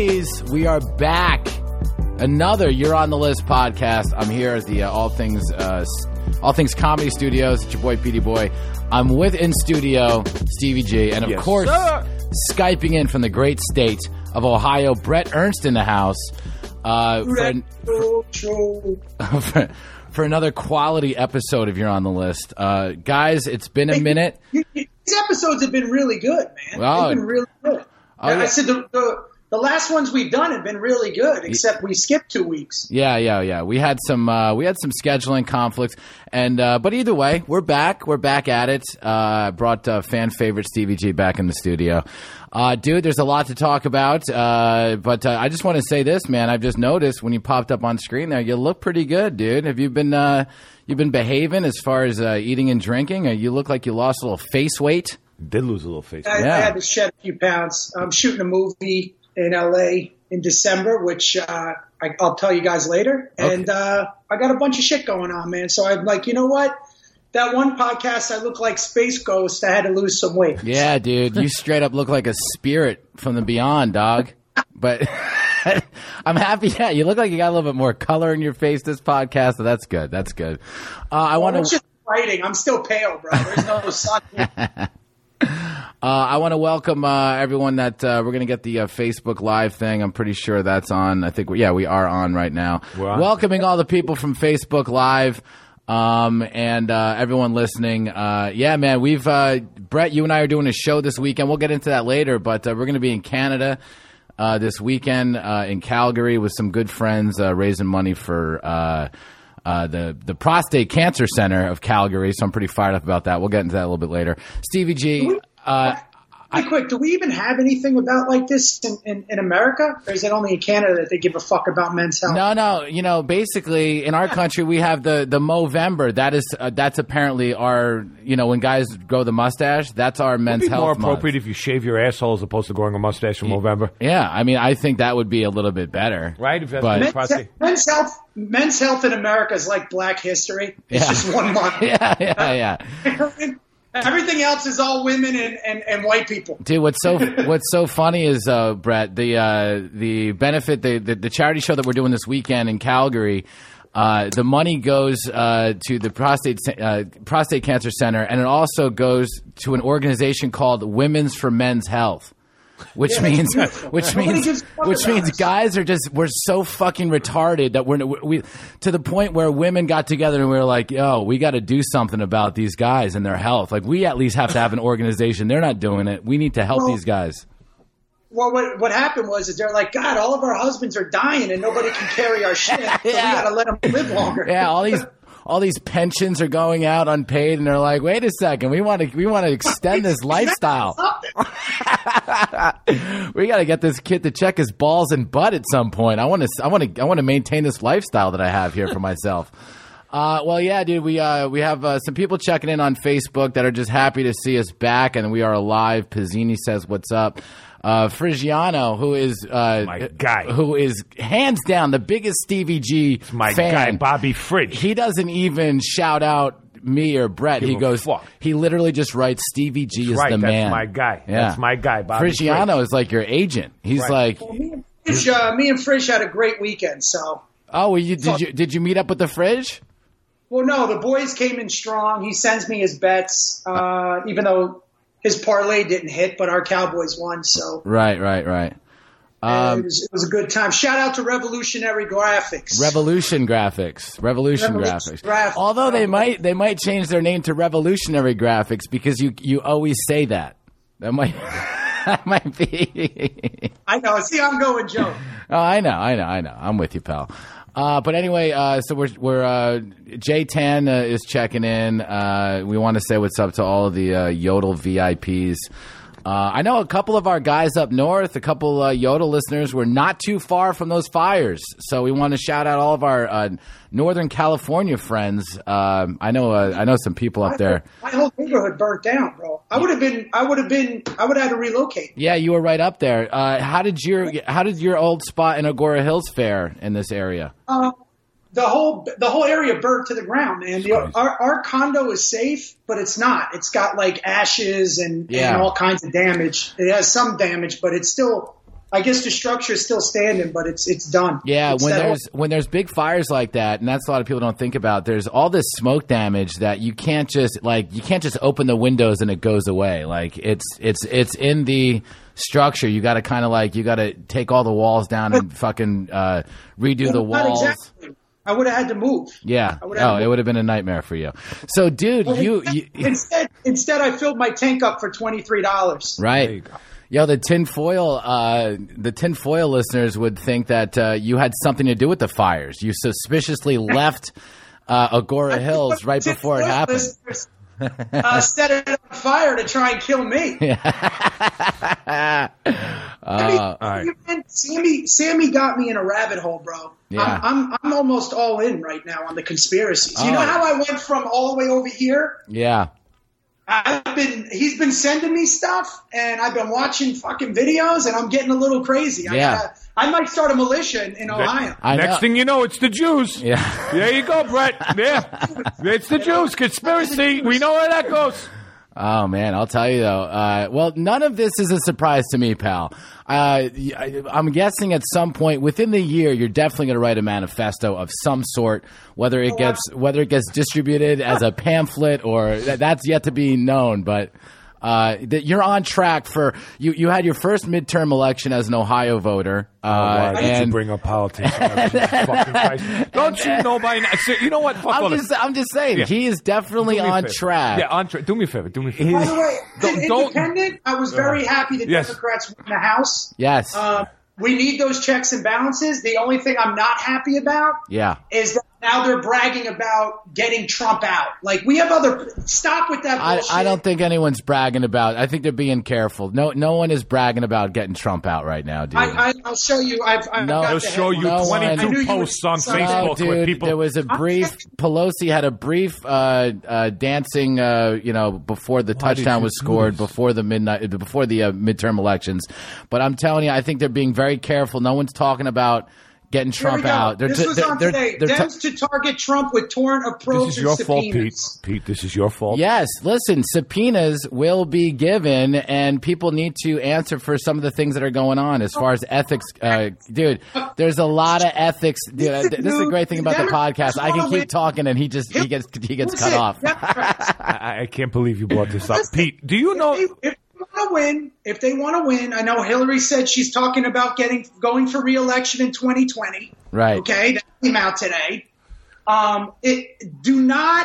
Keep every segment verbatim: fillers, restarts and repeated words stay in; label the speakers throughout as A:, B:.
A: homies, we are back. Another You're on the List podcast. I'm here at the uh, All Things uh, All Things Comedy Studios. It's your boy, Petey Boy. I'm with in studio Stevie G. And of
B: yes,
A: course,
B: sir.
A: Skyping in from the great state of Ohio, Brett Ernst in the house. Uh, for, an, for, for, for another quality episode of You're on the List. Uh, guys, it's been a minute.
C: These episodes have been really good, man.
A: Oh.
C: They've been really good.
A: Oh, yeah.
C: I said the, the the last ones we've done have been really good, except we skipped two weeks.
A: Yeah, yeah, yeah. We had some uh, we had some scheduling conflicts, and uh, but either way, we're back. We're back at it. Uh, brought uh, fan favorite Stevie G back in the studio. Uh, dude, there's a lot to talk about, uh, but uh, I just want to say this, man. I've just noticed when you popped up on screen there, you look pretty good, dude. Have you been uh, you've been behaving as far as uh, eating and drinking? Uh, you look like you lost a little face weight.
B: Did lose a little face.
C: I,
A: Yeah.
C: I had to shed a few pounds. I'm shooting a movie in L A in December, which uh, I, I'll tell you guys later.
A: Okay.
C: And uh, I got a bunch of shit going on, man. So I'm like, you know what? That one podcast, I look like Space Ghost. I had to lose some weight.
A: Yeah, dude, you straight up look like a spirit from the beyond, dog. But I'm happy. Yeah, you look like you got a little bit more color in your face this podcast, so that's good. That's good. Uh, I want
C: It's
A: to.
C: just fighting. I'm still pale, bro. There's no sun.
A: Uh, I want to welcome uh, everyone that uh, we're going to get the uh, Facebook Live thing. I'm pretty sure that's on. I think, we, yeah, we are on right now.
B: We're on.
A: Welcoming all the people from Facebook Live um, and uh, everyone listening. Uh, yeah, man, we've uh, Brett, you and I are doing a show this weekend. We'll get into that later, but uh, we're going to be in Canada uh, this weekend uh, in Calgary with some good friends uh, raising money for uh, uh, the the Prostate Cancer Center of Calgary. So I'm pretty fired up about that. We'll get into that a little bit later. Stevie G. Uh,
C: Hey, quick, do we even have anything about like this in, in, in America? Or is it only in Canada that they give a fuck about men's health?
A: No, no. You know, basically, in our country, we have the the Movember. That is, uh, that's apparently our. You know, when guys grow the mustache, that's our men's
B: It'd be
A: health.
B: more
A: month.
B: appropriate if you shave your asshole as opposed to growing a mustache in November.
A: Yeah, I mean, I think that would be a little bit better,
B: Right? If that's
A: But-
B: the
C: Men's,
B: prostate.
C: men's health, men's health in America is like Black History. It's
A: Yeah.
C: just one month.
A: Yeah, yeah, yeah.
C: Everything else is all women and, and, and white people.
A: Dude, what's so what's so funny is, uh, Brett, the uh, the benefit, the, the the charity show that we're doing this weekend in Calgary. Uh, the money goes uh, to the prostate uh, prostate cancer center, and it also goes to an organization called Women's for Men's Health. Which
C: Yeah,
A: means,
C: that's beautiful.
A: which
C: Nobody
A: means,
C: gives a fuck
A: which
C: about
A: means,
C: us.
A: guys are just we're so fucking retarded that we're we to the point where women got together and we were like, yo, we got to do something about these guys and their health. Like, we at least have to have an organization. They're not doing it. We need to help
C: Well,
A: these guys.
C: Well, what what happened was is they're like, God, all of our husbands are dying and nobody can carry our shit, so
A: Yeah.
C: we got to let them live longer.
A: Yeah, all these all these pensions are going out unpaid, and they're like, wait a second, we want to we want to extend this lifestyle. We got to get this kid to check his balls and butt at some point. I want to I want to I want to maintain this lifestyle that I have here for myself. Uh, well, yeah, dude, we uh, we have uh, some people checking in on Facebook that are just happy to see us back, and we are alive. Pizzini says, "What's up?" Uh, Frigiano, who is uh,
B: My guy.
A: who is hands down the biggest Stevie G
B: My
A: fan.
B: guy, Bobby Fridge.
A: He doesn't even shout out me or Brett.
B: Give
A: He
B: a
A: goes,
B: fuck.
A: he literally just writes, Stevie G is
B: right,
A: the
B: that's
A: man.
B: my guy.
A: Yeah.
B: That's my guy, Bobby
A: Frigiano
B: Fridge.
A: is like your agent. He's
B: Right.
A: like,
C: Me and Frisch, uh, me and Frisch had a great weekend, so.
A: oh, well, you, did you did you meet up with the Fridge?
C: Well, no, the boys came in strong. He sends me his bets, uh, even though his parlay didn't hit, but our Cowboys won, so
A: Right, right, right.
C: uh,
A: Um,
C: it, was, it was a good time. Shout out to Revolutionary Graphics.
A: Revolution Graphics, Revolution
C: Revolution
A: Graphics.
C: Graphics.
A: Although they might they might change their name to Revolutionary Graphics because you you always say that. That might that might be.
C: I know. See, I'm going, Joe.
A: Oh, I know, I know, I know. I'm with you, pal. Uh, but anyway, uh, so we're we're uh, J Tan uh, is checking in. Uh, we want to say what's up to all of the uh, Yodel V I Ps. Uh, I know a couple of our guys up north, a couple uh, Yodel listeners, were not too far from those fires. So we want to shout out all of our uh, Northern California friends. Um, I know, uh, I know some people up there.
C: My whole neighborhood burnt down, bro. I would have been, I would have been, I would have had to relocate.
A: Yeah, you were right up there. Uh, how did your How did your old spot in Agora Hills fare in this area?
C: Uh, the whole, the whole area burnt to the ground, man. The, our, our condo is safe, but it's not. It's got like ashes and,
A: Yeah.
C: and all kinds of damage. It has some damage, but it's still, I guess the structure is still standing, but it's it's done.
A: Yeah,
C: it's
A: when
C: that
A: there's when there's big fires like that, and that's a lot of people don't think about. There's all this smoke damage that you can't just like you can't just open the windows and it goes away. Like it's it's it's in the structure. You got to kind of like you got to take all the walls down and fucking uh, redo
C: Well,
A: the
C: not
A: walls.
C: exactly. I would have had to move.
A: Yeah.
C: I would've had
A: Oh,
C: to
A: it would have been a nightmare for you. So, dude,
C: Well,
A: you,
C: instead,
A: you
C: instead instead I filled my tank up for twenty-three dollars.
A: right?
B: There you go.
A: Yo, the tinfoil, uh, the tinfoil listeners would think that uh, you had something to do with the fires. You suspiciously left uh, Agora Hills right before it happened.
C: Listeners, uh, set it on fire to try and kill me.
A: Uh,
C: I mean,
B: all right.
C: man, Sammy, Sammy got me in a rabbit hole, bro.
A: Yeah.
C: I'm, I'm, I'm almost all in right now on the conspiracies. You
A: Oh.
C: know how I went from all the way over here?
A: yeah.
C: I've been, he's been sending me stuff, and I've been watching fucking videos, and I'm getting a little crazy. I,
A: Yeah.
C: gotta, I might start a militia in, in Ohio.
A: I
B: Next
A: know.
B: thing you know, it's the Jews.
A: Yeah.
B: There you go, Brett. Yeah. It's the Jews. Conspiracy. We know where that goes.
A: Oh man, I'll tell you though. Uh, well, none of this is a surprise to me, pal. Uh, I, I'm guessing at some point within the year, you're definitely going to write a manifesto of some sort. Whether it gets whether it gets distributed as a pamphlet or that, that's yet to be known, but. Uh, that you're on track for you. You had your first midterm election as an Ohio voter, uh,
B: Why did you
A: and
B: bring up politics? Jesus fucking Christ. Don't you know by now? You know what? Fuck all
A: I'm
B: this.
A: just, I'm just saying
B: Yeah.
A: he is definitely
B: Do me a
A: on
B: favor.
A: track.
B: Yeah, on track. Do me a favor. Do me a favor.
C: By the way,
B: Don't-
C: in-
B: don't-
C: independent, I was very happy the
B: Yes.
C: Democrats won the House.
A: Yes.
C: Uh, we need those checks and balances. The only thing I'm not happy about
A: yeah.
C: is that now they're bragging about getting Trump out. Like, we have other – stop with that
A: I,
C: bullshit.
A: I don't think anyone's bragging about. I think they're being careful. No, no one is bragging about getting Trump out right now, dude.
C: I, I, I'll show you. I've, I've
A: No.
C: got
B: I'll
C: the
B: show you
C: headline.
A: No one- I
B: twenty-two
C: knew you
B: posts
C: would-
B: on
C: Sorry.
A: no,
B: Facebook
A: dude.
B: where people.
A: There was a brief. Pelosi had a brief uh, uh, dancing. Uh, you know, before the
B: Why did
A: touchdown
B: you
A: was
B: do
A: scored,
B: this?
A: before the midnight, before the uh, midterm elections. But I'm telling you, I think they're being very careful. No one's talking about getting
C: Here we
A: Trump
C: go.
A: out. They're,
C: this was
A: they're,
C: on
A: they're,
C: today.
A: they're
C: Dems to target Trump with torrent of probes
B: This is your
C: and
B: fault, Pete.
C: subpoenas.
B: Pete, this is your fault.
A: Yes, listen, subpoenas will be given, and people need to answer for some of the things that are going on as far as ethics. Uh, dude, there's a lot of ethics. Dude, uh, this is the great thing about the podcast. I can keep talking, and he just he gets he gets cut
C: Listen,
A: off.
C: Democrats,
B: I, I can't believe you brought this up.
C: Listen,
B: Pete, do you know?
C: If they, if they want to win, if they want to win, I know Hillary said she's talking about getting going for re-election in twenty twenty.
A: Right.
C: Okay, that came out today. Um, it, do not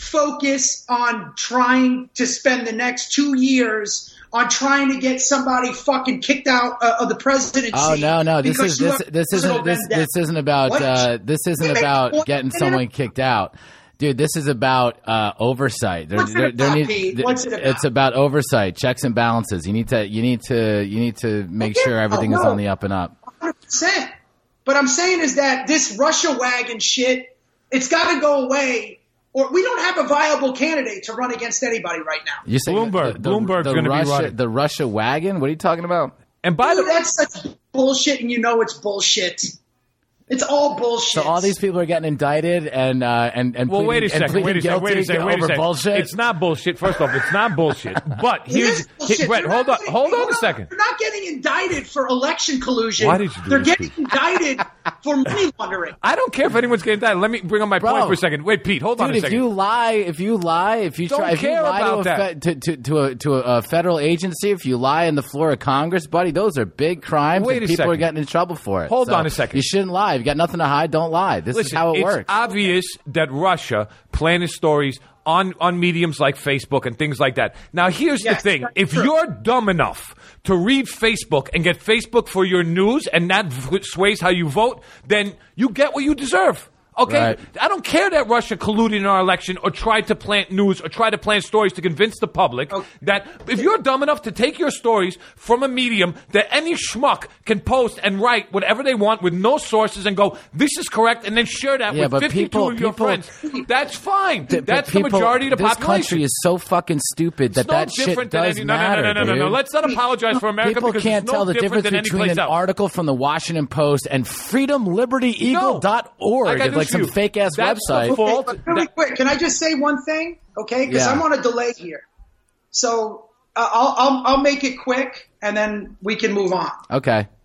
C: focus on trying to spend the next two years on trying to get somebody fucking kicked out uh, of the presidency.
A: Oh no, no! This
C: because
A: is
C: you
A: this
C: have
A: this
C: personal
A: isn't this
C: vendetta.
A: this isn't about
C: What?
A: uh, this isn't
C: They make
A: about
C: one
A: getting
C: minute
A: someone
C: of-
A: kicked out. Dude, this is about uh, oversight. There,
C: What's it
A: there, there
C: about,
A: need-
C: Pete?
A: th-
C: What's it about?
A: It's about oversight, checks and balances. You need to, you need to, you need to make
C: Yeah,
A: sure everything is
C: no.
A: on the up and up.
C: one hundred percent. But I'm saying is that this Russia wagon shit, it's got to go away, or we don't have a viable candidate to run against anybody right now.
A: You say
B: Bloomberg. Bloomberg's gonna be
A: Russia,
B: running.
A: the Russia wagon. What are you talking about?
B: And by the
C: Dude, that's such bullshit, and you know it's bullshit. It's all bullshit.
A: So all these people are getting indicted and uh, and and
B: Well,
A: pleading,
B: wait a
A: and
B: second.
A: pleading
B: Wait a second. Wait a
A: guilty
B: second. Wait a
A: over
B: second.
A: bullshit.
B: It's not bullshit. First off, it's not bullshit. But
C: It
B: here's
C: is bullshit.
B: Brett.
C: They're
B: Hold
C: not
B: on.
C: getting-
B: Hold on a second.
C: They're not getting indicted for election collusion.
B: Why did you do
C: They're
B: this,
C: getting
B: Pete?
C: indicted for money laundering.
B: I don't care if anyone's getting that. Let me bring up my
A: Bro.
B: point for a second. Wait, Pete. Hold on
A: Dude,
B: a
A: if
B: second.
A: you lie, if you lie, if you
B: Don't
A: try, if you
B: care
A: lie to a,
B: about that.
A: fe- to, to, to a to a, a federal agency, if you lie in the floor of Congress, buddy, those are big crimes.
B: Wait
A: and
B: a
A: people are
B: second.
A: getting in trouble for it.
B: Hold
A: So
B: on a second.
A: You shouldn't lie. If you got nothing to hide, don't lie. This
B: Listen,
A: is how it
B: it's
A: works.
B: obvious that Russia planted stories on, on mediums like Facebook and things like that. Now, here's
C: Yes,
B: the thing.
C: that's
B: If
C: true.
B: you're dumb enough to read Facebook and get Facebook for your news and that v- sways how you vote, then you get what you deserve. Okay?
A: Right.
B: I don't care that Russia colluded in our election or tried to plant news or tried to plant stories to convince the public
C: Okay.
B: that if you're dumb enough to take your stories from a medium that any schmuck can post and write whatever they want with no sources and go, this is correct, and then share that
A: Yeah,
B: with
A: but
B: fifty-two
A: people-
B: of your
A: people-
B: friends, that's fine.
A: Th- but
B: That's
A: people-
B: the majority of the
A: this
B: population.
A: country is so fucking stupid that
B: It's no
A: that shit
B: different than
A: does
B: any, no, no,
A: matter,
B: no, no, no, no, no.
A: dude.
B: Let's not apologize for America
A: People
B: because
A: can't
B: it's no
A: tell the
B: different
A: difference
B: than any
A: between
B: place
A: an
B: else.
A: article from the Washington Post and freedom liberty eagle dot org.
B: I got
A: It's like
B: news for
A: some
B: you.
A: fake ass
B: That's the
A: website.
B: fault.
C: But really
B: That-
C: quick, can I just say one thing? Okay, because
A: Yeah.
C: I'm on a delay here. So uh, I'll, I'll I'll make it quick, and then we can move on.
A: Okay.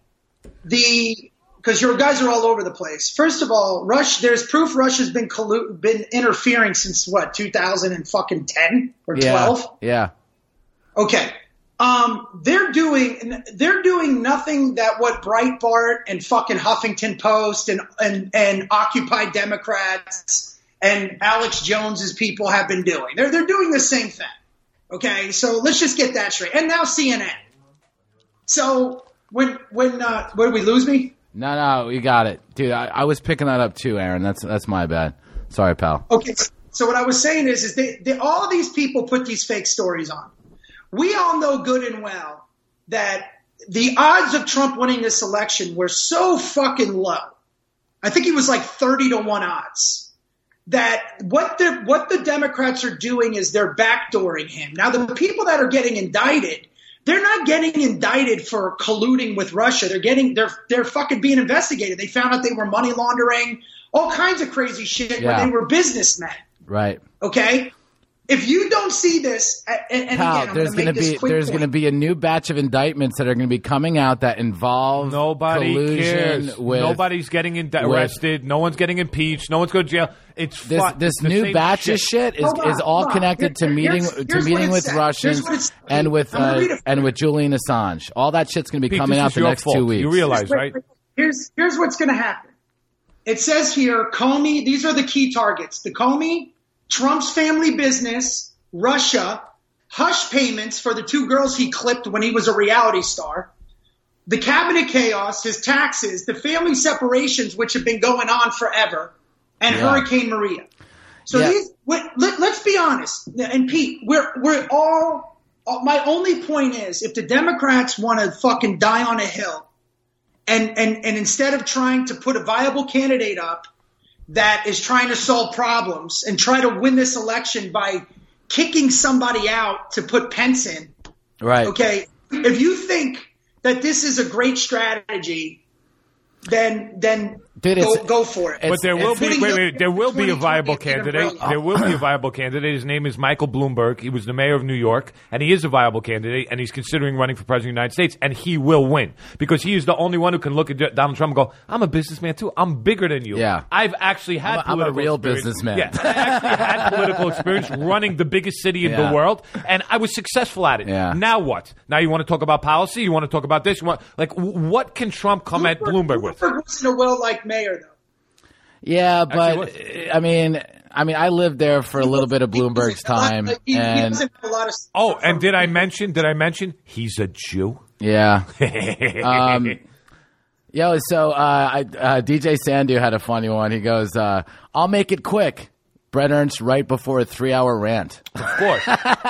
C: the because your guys are all over the place. First of all, Rush. There's proof Russia's been collu- been interfering since what two thousand and fucking ten or twelve.
A: Yeah. yeah.
C: Okay. Um, they're doing they're doing nothing that what Breitbart and fucking Huffington Post and and, and Occupy Democrats and Alex Jones's people have been doing. They're they're doing the same thing. Okay, so let's just get that straight. And now C N N. So when when uh, where did we lose me?
A: No, no, you got it, dude. I, I was picking that up too, Aaron. That's that's my bad. Sorry, pal.
C: Okay, so what I was saying is, is they, they all these people put these fake stories on. We all know good and well that the odds of Trump winning this election were so fucking low. I think he was like thirty to one odds. That what the what the Democrats are doing is they're backdooring him. Now the people that are getting indicted, they're not getting indicted for colluding with Russia. They're getting they're they're fucking being investigated. They found out they were money laundering, all kinds of crazy shit,
A: yeah.
C: but they were businessmen.
A: Right.
C: Okay. If you don't see this, and, and
A: Pal,
C: again, I'm
A: there's
C: going to
A: be there's going to be a new batch of indictments that are going to be coming out that involve
B: Nobody
A: collusion
B: cares.
A: with
B: Nobody's getting in- arrested. No one's getting impeached. No one's going to jail. It's
A: this
B: fun.
A: this
B: It's the
A: new
B: same
A: batch
B: shit.
A: of shit is,
C: Hold on,
A: is all
C: hold on.
A: connected to
C: Here-
A: meeting
C: here's-
A: to
C: here's what
A: meeting
C: it
A: with
C: said.
A: Russians
C: Here's what it said.
A: and with
C: I'm gonna
A: uh,
C: read it.
A: and with Julian Assange. All that shit's going to be
B: Pete,
A: coming
B: this
A: out
B: is
A: the
B: your
A: next
B: fault.
A: two weeks.
B: You realize, right?
C: Here's here's what's going to happen. It says here, Comey. These are the key targets: the Comey, Trump's family business, Russia, hush payments for the two girls he clipped when he was a reality star, the cabinet chaos, his taxes, the family separations, which have been going on forever, and
A: Yeah.
C: Hurricane Maria. So
A: Yeah.
C: these, let, let, let's be honest, and Pete, we're we're all. My only point is, if the Democrats want to fucking die on a hill, and and and instead of trying to put a viable candidate up that is trying to solve problems and try to win this election by kicking somebody out to put Pence in,
A: Right.
C: okay, if you think that this is a great strategy, then then
A: Dude,
C: go,
A: it's-
C: go for it.
A: it's-
B: But there will
A: it's-
B: be
C: putting
B: wait,
C: the-
B: wait, there will be a viable
C: twenty twenty
B: candidate.
C: umbrella.
B: There will be a viable candidate. His name is Michael Bloomberg. He was the mayor of New York, and he is a viable candidate, and he's considering running for president of the United States, and he will win because he is the only one who can look at Donald Trump and go, "I'm a businessman too. I'm bigger than you.
A: Yeah.
B: I've actually had.
A: I'm a- I'm a
B: political
A: real
B: experience.
A: businessman."
B: Yeah, I actually had political experience running the biggest city in
A: Yeah.
B: the world, and I was successful at it.
A: Yeah.
B: Now what? Now you want to talk about policy? You want to talk about this? You want like w- what can Trump come at Bloomberg with?
C: Bloomberg wasn't a well-liked mayor, though.
A: Yeah,
B: Actually,
A: but I mean, I mean, I lived there for a little bit of
C: He
A: Bloomberg's
C: doesn't have a lot-
A: time,
C: he, he
A: and
C: doesn't have a lot of.
B: Oh, and did I mention? Did I mention he's a Jew?
A: yeah. Um, Yo, so uh, I, uh, D J Sandu had a funny one. He goes, uh, "I'll make it quick." Brett Ernst right before a three-hour rant.
B: Of course.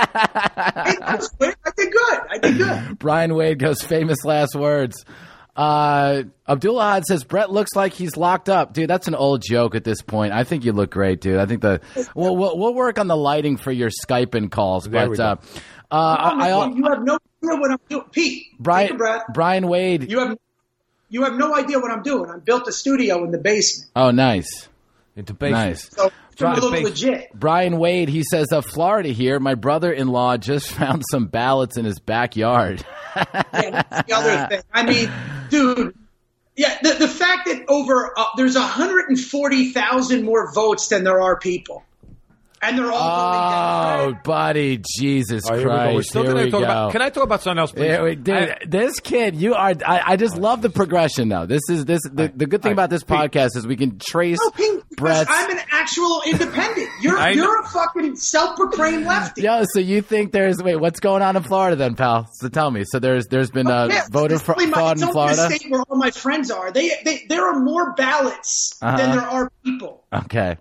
C: Hey, that's quick. I did good. I did good.
A: Brian Wade goes, famous last words. Uh, Abdullah says, Brett looks like he's locked up. Dude, that's an old joke at this point. I think you look great, dude. I think the we'll, we'll, we'll work on the lighting for your Skype-in calls.
B: There
A: but
B: we go.
A: uh, uh, I, I,
C: you have no idea what I'm doing, Pete. Take a
A: Brian,
C: breath.
A: Brian Wade.
C: You have you have no idea what I'm doing. I built a studio in the basement,
A: Oh, nice.
B: Into basic.
A: Nice.
C: so it's a
A: Right.
C: little
B: Base-
C: legit.
A: Brian Wade, he says, uh, Florida here. My brother-in-law just found some ballots in his backyard.
C: Yeah, that's the other thing. I mean, dude. Yeah, the, the fact that over uh, there's one hundred forty thousand more votes than there are people, and they're all
A: Oh,
C: voting Democrat.
A: buddy, Jesus
B: Oh, here we go. We're
A: Christ.
B: still
A: Here
B: gonna
A: we
B: talk
A: go.
B: about. Can I talk about something else, please?
A: Yeah, wait, dude,
B: I-
A: this kid, you are. I, I just love the progression, though. This is this. The, the good thing
B: I-
A: about this
B: Pete.
A: podcast is we can trace
C: No, Pete, because
A: Brett's.
C: I'm an actual independent. You're
B: I know.
C: you're a fucking self-proclaimed lefty.
A: Yo, so you think there's wait? What's going on in Florida then, pal? So tell me. So there's there's been uh,
C: Yeah,
A: voter
C: it's
A: fra-
C: only my-
A: fraud
C: it's
A: in
C: only
A: Florida.
C: the state where all my friends are. They, they there are more ballots
A: Uh-huh.
C: than there are people.
A: Okay.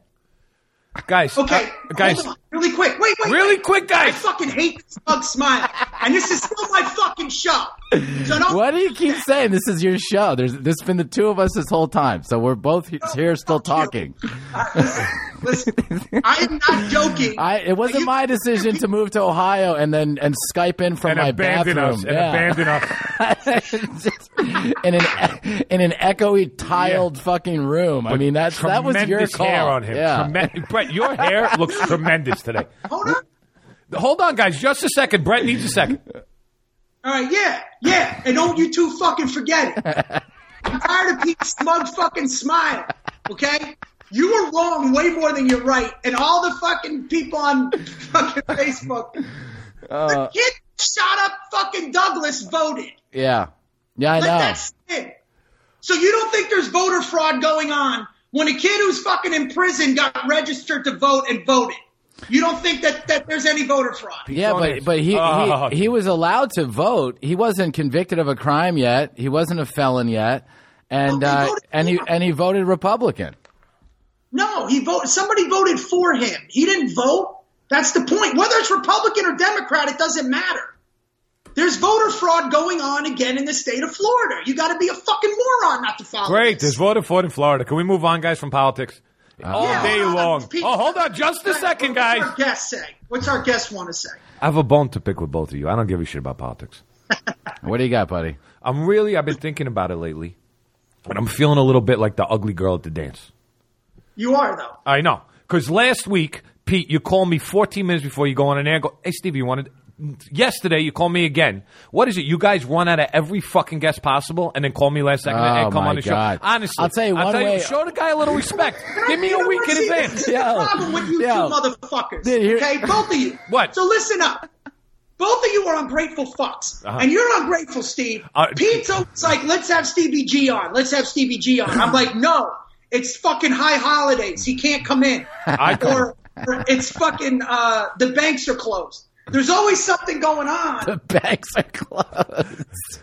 B: guys.
C: Okay,
B: uh, guys.
C: hold on, really quick. Wait, wait,
B: Really
C: wait.
B: quick,
C: I
B: guys.
C: fucking hate this bug smile, and this is still my fucking show. So don't.
A: Why do you keep saying this is your show? There's this has been the two of us this whole time, so we're both he- here still
C: fuck you.
A: talking.
C: Listen, I am not joking.
A: I it wasn't
C: You-
A: my decision to move to Ohio and then and Skype in from
B: And
A: my
B: abandon
A: bathroom.
B: us. And
A: Yeah.
B: abandon us.
A: Just in an in an echoey tiled fucking room. I mean that's that was your
B: Tremendous
A: call.
B: hair on him.
A: Yeah.
B: Tremen- Brett, your hair looks tremendous today.
C: Hold on.
B: Hold on, guys. Just a second. Brett needs a second.
C: All right, yeah, yeah, and don't you two fucking forget it. I'm tired of Pete's smug fucking smile. Okay? You were wrong way more than you're right. And all the fucking people on fucking Facebook. Uh, the kid shot up fucking Douglas voted.
A: Yeah. Yeah, I
C: like,
A: know.
C: That's it. So you don't think there's voter fraud going on when a kid who's fucking in prison got registered to vote and voted? You don't think that, that there's any voter fraud?
A: Yeah, but but he,
B: oh.
A: he he was allowed to vote. He wasn't convicted of a crime yet. He wasn't a felon yet, and
C: Well, he
A: uh,
C: voted
A: and he
C: for-
A: and he voted Republican.
C: No, he voted. Somebody voted for him. He didn't vote. That's the point. Whether it's Republican or Democrat, it doesn't matter. There's voter fraud going on again in the state of Florida. You got to be a fucking moron not to follow.
B: Great.
C: this.
B: There's voter fraud in Florida. Can we move on, guys, from politics? All
C: Yeah,
B: day
C: hold on.
B: long.
C: Pete,
B: Oh, hold on just a second, guys.
C: What's our guest say? What's our guest want to say?
B: I have a bone to pick with both of you. I don't give a shit about politics.
A: What do you got, buddy?
B: I'm really, I've been thinking about it lately, and I'm feeling a little bit like the ugly girl at the dance.
C: You are, though.
B: I know. Because last week, Pete, you called me fourteen minutes before you go on an air and go, hey, Stevie, you wanted... Yesterday, you called me again. What is it? You guys run out of every fucking guest possible and then call me last second
A: Oh,
B: and come
A: my
B: on the
A: God.
B: show. Honestly.
A: I'll tell you one way-
B: show the guy a little respect. Give me
C: You
B: a
C: know
B: week
C: what?
B: in
C: See,
B: advance.
C: This is the
A: Yo.
C: problem with you
A: Yo.
C: two motherfuckers.
A: Dude, here-
C: Okay, both of you.
B: What?
C: So listen up. Both of you are ungrateful fucks.
B: Uh-huh.
C: And you're ungrateful, Steve.
B: Uh,
C: Pete's always like, let's have Stevie G on. Let's have Stevie G on. I'm like, no. It's fucking high holidays. He can't come in.
B: I come.
C: Or, or it's fucking, uh, the banks are closed. There's always something going on.
A: The banks are closed.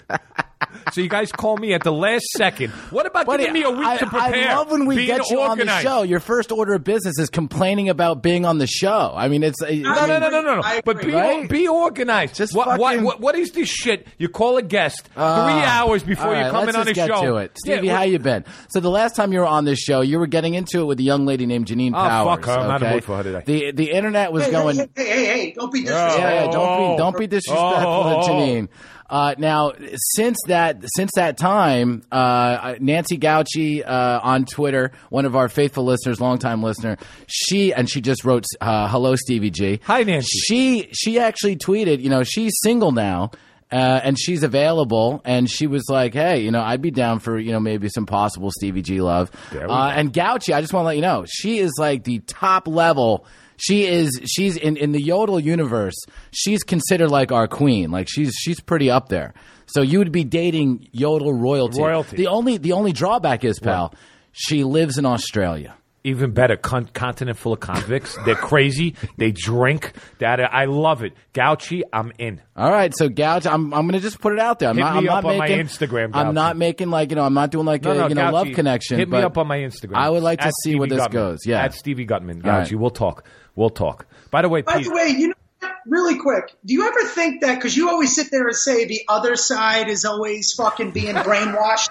B: So you guys call me at the last second. What about
A: Buddy,
B: giving me a week
A: I,
B: to prepare?
A: I love when we
B: Being
A: get you on the
B: organized.
A: show. Your first order of business is complaining about being on the show. I mean, it's
C: I
B: No, no, no, no, no, no.
C: I
B: But
C: agree.
B: be,
A: Right?
B: be organized.
A: Just
B: what, what,
A: fucking-
B: what, what is this shit? You call a guest
A: Uh,
B: three hours before
A: all
B: you
A: right,
B: come
A: let's
B: in on
A: just
B: the
A: get
B: show.
A: to it. Stevie,
B: Yeah,
A: how you been? So the last time you were on this show, you were getting into it with a young lady named Janine
B: Oh,
A: Powers.
B: fuck her. I'm not in the
A: okay?
B: mood for her today.
A: The the internet was
C: Hey,
A: going.
C: hey, hey, hey, hey, don't be
A: Yeah,
C: disrespectful.
A: yeah, don't be don't be disrespectful
B: Oh.
A: to Janine. Uh, now, since that since that time, uh, Nancy Gauci uh, on Twitter, one of our faithful listeners, longtime listener, she and she just wrote, uh, "Hello, Stevie G."
B: Hi, Nancy.
A: She she actually tweeted, you know, she's single now. Uh, and she's available, and she was like, "Hey, you know, I'd be down for you know maybe some possible Stevie G love."
B: There we
A: Uh,
B: go.
A: and Gauci, I just want to let you know, she is like the top level. She is. She's in, in the Yodel universe. She's considered like our queen. Like she's she's pretty up there. So you would be dating Yodel royalty.
B: Royalty.
A: The only the only drawback is, pal, she lives in Australia.
B: Even better, con- continent full of convicts. They're crazy. They drink. That I love it. Gauci, I'm in.
A: All right, so Gouch, I'm I'm gonna just put it out there. I'm
B: Hit
A: not,
B: me
A: I'm
B: up
A: not
B: on my
A: making
B: Instagram,
A: I'm
B: Gouchy.
A: not making like you know I'm not doing like
B: No,
A: a
B: no,
A: you know
B: Gauci,
A: love connection.
B: Hit me
A: but
B: up on my Instagram.
A: I would like to
B: At
A: see where
B: Stevie
A: this
B: Gutman.
A: goes. Yeah,
B: At Stevie Gutman.
A: All
B: Gauci,
A: right.
B: we'll talk. We'll talk. By the way,
C: By
B: Pete,
C: the way, you know, what? Really quick, do you ever think that, because you always sit there and say the other side is always fucking being brainwashed?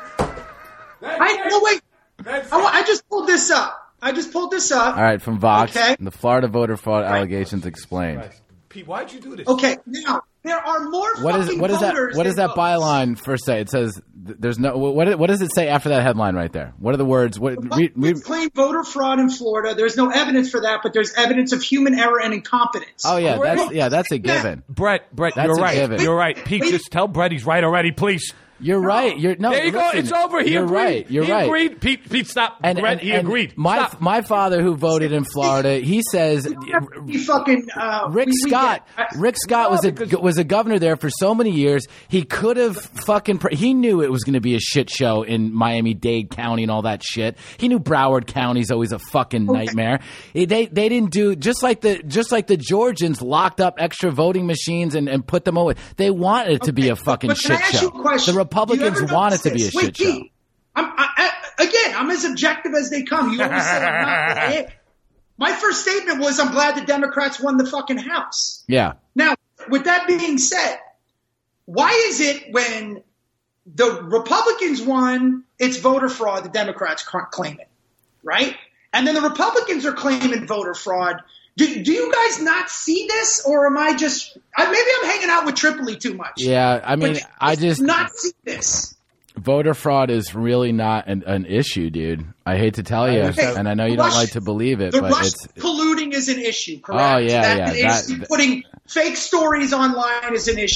C: I, no, wait. I, wa- I just pulled this up. I just pulled this up.
A: All right, from Vox,
C: Okay.
A: the Florida voter fraud allegations explained.
B: Pete, why'd you do this?
C: Okay, now, there are more
A: What is
C: fucking
A: what is that?
C: voters
A: What does
C: than
A: that
C: votes.
A: byline first say? It says th- there's no. What what does it say after that headline right there? What are the words? What read, read,
C: Republicans claim voter fraud in Florida. There's no evidence for that, but there's evidence of human error and incompetence.
A: Oh yeah,
B: Great.
A: that's yeah, that's a given.
B: Brett, Brett,
A: That's
B: you're
A: a
B: right.
A: given.
B: You're right. Pete,
C: Wait.
B: just tell Brett he's right already, please.
A: You're right. You're no.
B: There you
A: listen,
B: go. It's over. He
A: you're
B: agreed.
A: right. You're
B: he
A: right.
B: agreed. Pete, Pete, stop.
A: And,
B: Brett,
A: and,
B: he
A: and
B: agreed.
A: My
B: Stop.
A: my father, who voted in Florida, he says
C: He fucking uh,
A: Rick
C: we- we
A: Scott.
C: get- I-
A: Rick Scott
B: No,
A: was a
B: because-
A: was a governor there for so many years. He could have fucking. Pre- he knew it was going to be a shit show in Miami-Dade County and all that shit. He knew Broward County's always a fucking nightmare. They they didn't do just like the just like the Georgians locked up extra voting machines and, and put them away. They wanted it to be a fucking
C: But can I
A: shit
C: ask
A: show.
C: you a question?
A: The Republicans
C: Do you ever
A: want it to
C: notice
A: be a
C: this? Wait,
A: shit show.
C: Pete, I'm, I, I, again, I'm as objective as they come. You always say I'm not. but I am. My first statement was I'm glad the Democrats won the fucking House.
A: Yeah.
C: Now, with that being said, why is it when the Republicans won, it's voter fraud, the Democrats cr- claim it, right? And then the Republicans are claiming voter fraud. Do, do you guys not see this, or am I just I, maybe I'm hanging out with Tripoli too much?
A: Yeah, I mean,
C: But
A: I just
C: not see this.
A: voter fraud is really not an, an issue, dude. I hate to tell you,
C: Okay,
A: and I know you don't
C: Russia-
A: like to believe it,
C: The
A: but
C: Russian
A: it's
C: colluding is an issue, correct?
A: Oh, yeah,
C: That's
A: yeah,
C: an
A: that-
C: issue.
A: that-
C: Putting fake stories online is an issue.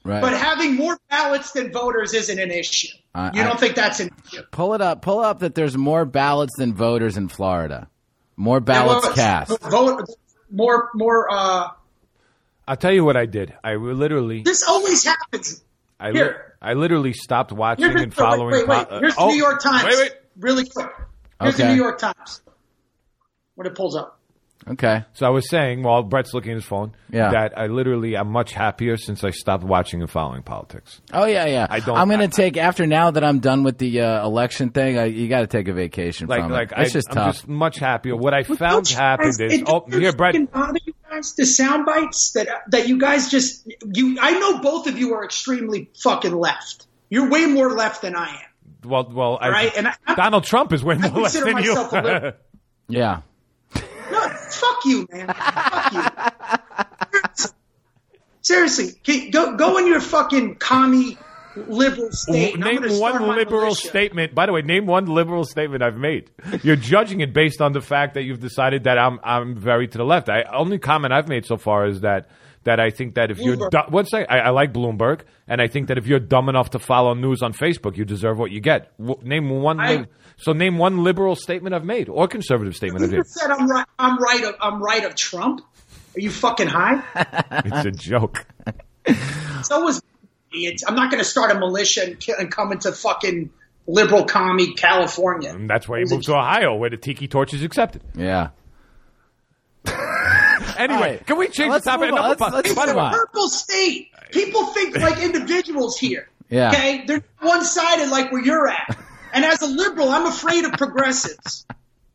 A: Right.
C: But having more ballots than voters isn't an issue.
A: I-
C: you don't
A: I-
C: think that's an issue?
A: Pull it up. Pull up that there's more ballots than voters in Florida. More ballots
C: Well,
A: cast.
C: Vote, more, more. Uh,
B: I'll tell you what I did. I literally,
C: this always happens.
B: I, li-
C: Here.
B: I literally stopped watching
C: Here's the,
B: and following.
C: wait, wait, wait.
B: po- uh,
C: Here's the
B: oh,
C: New York Times.
B: Wait, wait.
C: Really quick. Here's
A: Okay.
C: the New York Times. When it pulls up.
A: Okay.
B: So I was saying, while Brett's looking at his phone,
A: Yeah.
B: that I literally am much happier since I stopped watching and following politics.
A: Oh yeah, yeah.
B: I don't-
A: I'm gonna
B: I-
A: take after now that I'm done with the uh, election thing. I, you got to take a vacation
B: Like,
A: from
B: like
A: it.
B: I,
A: It's just
B: I'm
A: tough.
B: just much happier. What I
C: Don't
B: found
C: you
B: happened
C: guys-
B: is,
C: it
B: oh,
C: doesn't
B: here, Brett.
C: fucking bother you guys, the sound bites that that you guys just you. I know both of you are extremely fucking left. You're way more left than I am.
B: Well, well, I,
C: Right, and I-
B: Donald Trump is way more left
C: consider
B: than you.
C: myself a liberal.
A: yeah.
C: No, fuck you, man. Fuck you. Seriously, can- go go in your fucking commie liberal state. and I'm
B: Name
C: gonna start
B: one
C: my
B: liberal
C: militia.
B: statement. By the way, name one liberal statement I've made. You're judging it based on the fact that you've decided that I'm I'm very to the left. I only comment I've made so far is that that I think that if you're
C: Bloomberg.
B: du- what's that? I, I like Bloomberg, and I think that if you're dumb enough to follow news on Facebook, you deserve what you get. W- name one.
C: I-
B: li- so name one liberal statement I've made or conservative statement I've
C: You
B: made.
C: just said I'm right. I'm right. Of, I'm right of Trump. Are you fucking high?
B: It's a joke.
C: So was idiots. I'm not going to start a militia and, ki- and come into fucking liberal commie California.
B: And that's why you moved to Ohio, where the tiki torch is accepted.
A: Yeah.
B: Anyway,
A: right.
B: can we change
A: Let's
B: the topic?
A: move on.
B: Enough
A: Let's-
B: about-
A: let's
B: by the
A: move
B: way,
A: on.
C: Purple state. People think like individuals here.
A: Yeah.
C: Okay, they're one sided like where you're at. And as a liberal, I'm afraid of progressives.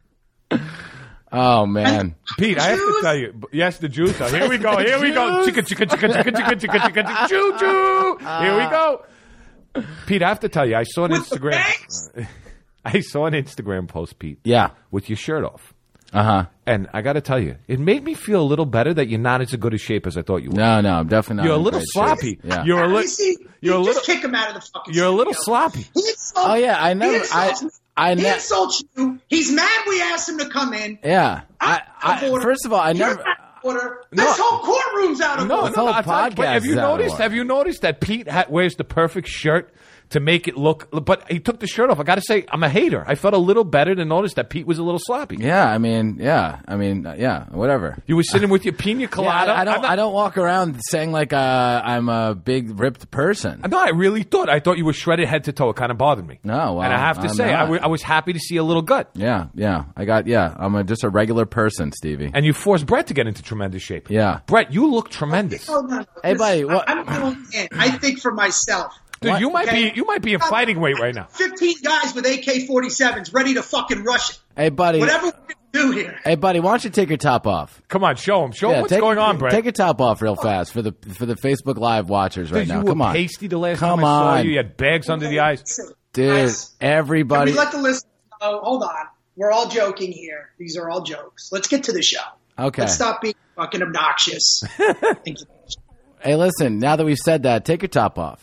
A: Oh man.
B: Pete, I have to
C: Jews?
B: tell you. Yes, the Jews. Are. Here we go. Here we go.
A: Jews?
B: Chicka, chicka, chicka, chicka, chicka, chicka, chicka, chicka, choo, choo. Here we go. Pete, I have to tell you. I saw an
C: With the
B: Instagram.
C: bangs?
B: I saw an Instagram post, Pete.
A: Yeah.
B: With your shirt off.
A: Uh huh.
B: And I got to tell you, it made me feel a little better that you're not as good a shape as I thought you were.
A: No, no, I'm definitely not.
B: You're a
A: in
B: little
A: great
B: sloppy.
A: shape. Yeah.
B: You're a
C: You
B: little.
C: see,
B: You're a
C: you
B: little.
C: just kick him out of the fucking
B: You're a little
C: studio.
B: sloppy.
C: He insults,
A: Oh yeah, I never.
C: he
A: I
C: insults, me.
A: I
C: he
A: never.
C: insults you. He's mad we asked him to come in.
A: Yeah. I,
C: I'm out of
A: I
C: order.
A: first of all, I
C: You're
A: never.
C: out of order.
B: No.
C: This whole courtroom's out of
B: No,
C: order.
A: This whole
B: I'll tell you, but
A: podcast
B: have you
A: is out of
B: noticed?
A: order.
B: Have you noticed that Pete ha- wears the perfect shirt to make it look? But he took the shirt off. I got to say, I'm a hater. I felt a little better to notice that Pete was a little sloppy.
A: Yeah, I mean, yeah, I mean, uh, yeah, whatever.
B: You were sitting with your pina
A: Yeah,
B: colada.
A: I, I don't.
B: I'm not-
A: I don't walk around saying like uh, I'm a big ripped person.
B: No, I really thought. I thought you were shredded head to toe. It kind of bothered me.
A: No, well,
B: and I have to
A: I'm
B: say, I,
A: not.
B: w- I was happy to see a little gut.
A: Yeah, yeah. I got. Yeah, I'm a, just a regular person, Stevie.
B: And you forced Brett to get into tremendous shape.
A: Yeah.
B: Brett, you look tremendous.
C: No, no, no.
A: Hey,
C: Listen,
A: buddy, what-
C: I, I'm the only man. I think for myself.
B: Dude,
A: What?
B: you might
C: Okay.
B: be you might be in fighting weight right now.
C: fifteen guys with A K forty-sevens ready to fucking rush it.
A: Hey, buddy.
C: Whatever we can do here.
A: Hey, buddy. Why don't you take your top off?
B: Come on, show him. Show him
A: Yeah,
B: what's
A: take-
B: going on, Brett.
A: Take your top off real fast for the for the Facebook Live watchers right
B: Dude,
A: now.
B: you
A: Come
B: were
A: on,
B: pasty the last
A: Come
B: time I saw
A: on.
B: you. You had bags under the eyes.
C: Listen,
A: dude.
C: guys, Can
A: Everybody.
C: we let the listeners know? Hold on. We're all joking here. These are all jokes. Let's get to the show.
A: Okay.
C: Let's stop being fucking obnoxious. Thank you.
A: Hey, listen. Now that we've said that, take your top off.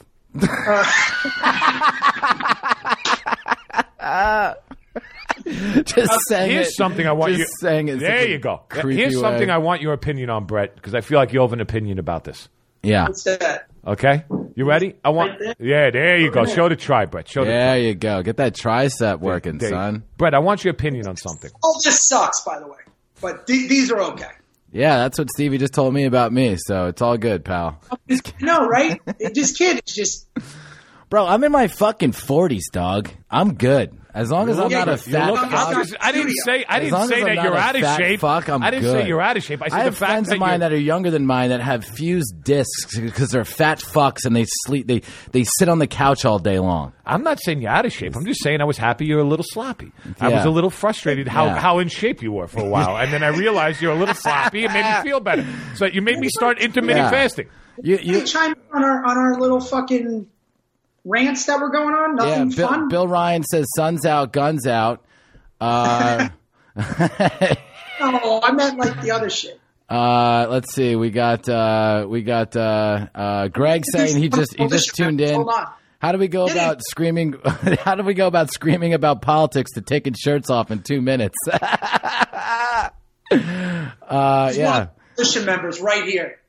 A: Just saying
B: Here's
A: it.
B: something I want
A: just
B: you.
A: saying it.
B: There you go.
A: creepy
B: Here's something
A: way.
B: I want your opinion on, Brett, because I feel like you have an opinion about this.
A: Yeah.
C: What's that?
B: Okay, you ready? I want.
C: Right there?
B: Yeah, there you go. Show the try, Brett. Show the.
A: There you go. Get that tricep working,
B: There you-
A: son.
B: Brett, I want your opinion on something.
C: All this sucks, by the way. But th- these are okay.
A: Yeah, that's what Stevie just told me about me, so it's all good, pal.
C: No, right? Just kid. It's just
A: Bro, I'm in my fucking forties, dog. I'm good. As long as I'm
C: Yeah,
A: not a
C: you
A: fat
B: look-
C: fuck.
A: fuck.
B: I, was- I didn't say. I
A: As
B: didn't
A: long
B: say
A: as I'm
B: that
A: not
B: you're
A: a
B: out of
A: fat
B: shape.
A: fuck, I'm
B: I didn't
A: good.
B: say you're out of shape. I said
A: I
B: the
A: have
B: fact
A: friends
B: that
A: of mine
B: you're,
A: that are younger than mine that have fused discs because they're fat fucks and they sleep. They they sit on the couch all day long.
B: I'm not saying you're out of shape. I'm just saying I was happy you're a little sloppy. I was
A: Yeah.
B: a little frustrated how,
A: Yeah.
B: how in shape you were for a while, and then I realized you're a little sloppy. It made me feel better. So you made me start intermittent
A: Yeah.
B: fasting.
A: You
C: you
A: you
C: chime in on our on our little fucking rants that were going on.
A: yeah.
C: Nothing
A: Bill,
C: fun.
A: Bill Ryan says "Sun's out, guns out." Uh,
C: No, I meant like the other shit.
A: uh, let's see. We got uh, we got uh, uh, Greg saying he just he just tuned in.
C: Hold on.
A: How do we go
C: Get
A: about
C: it.
A: screaming? How do we go about screaming about politics to taking shirts off in two minutes? uh, yeah.
C: Militia members right here.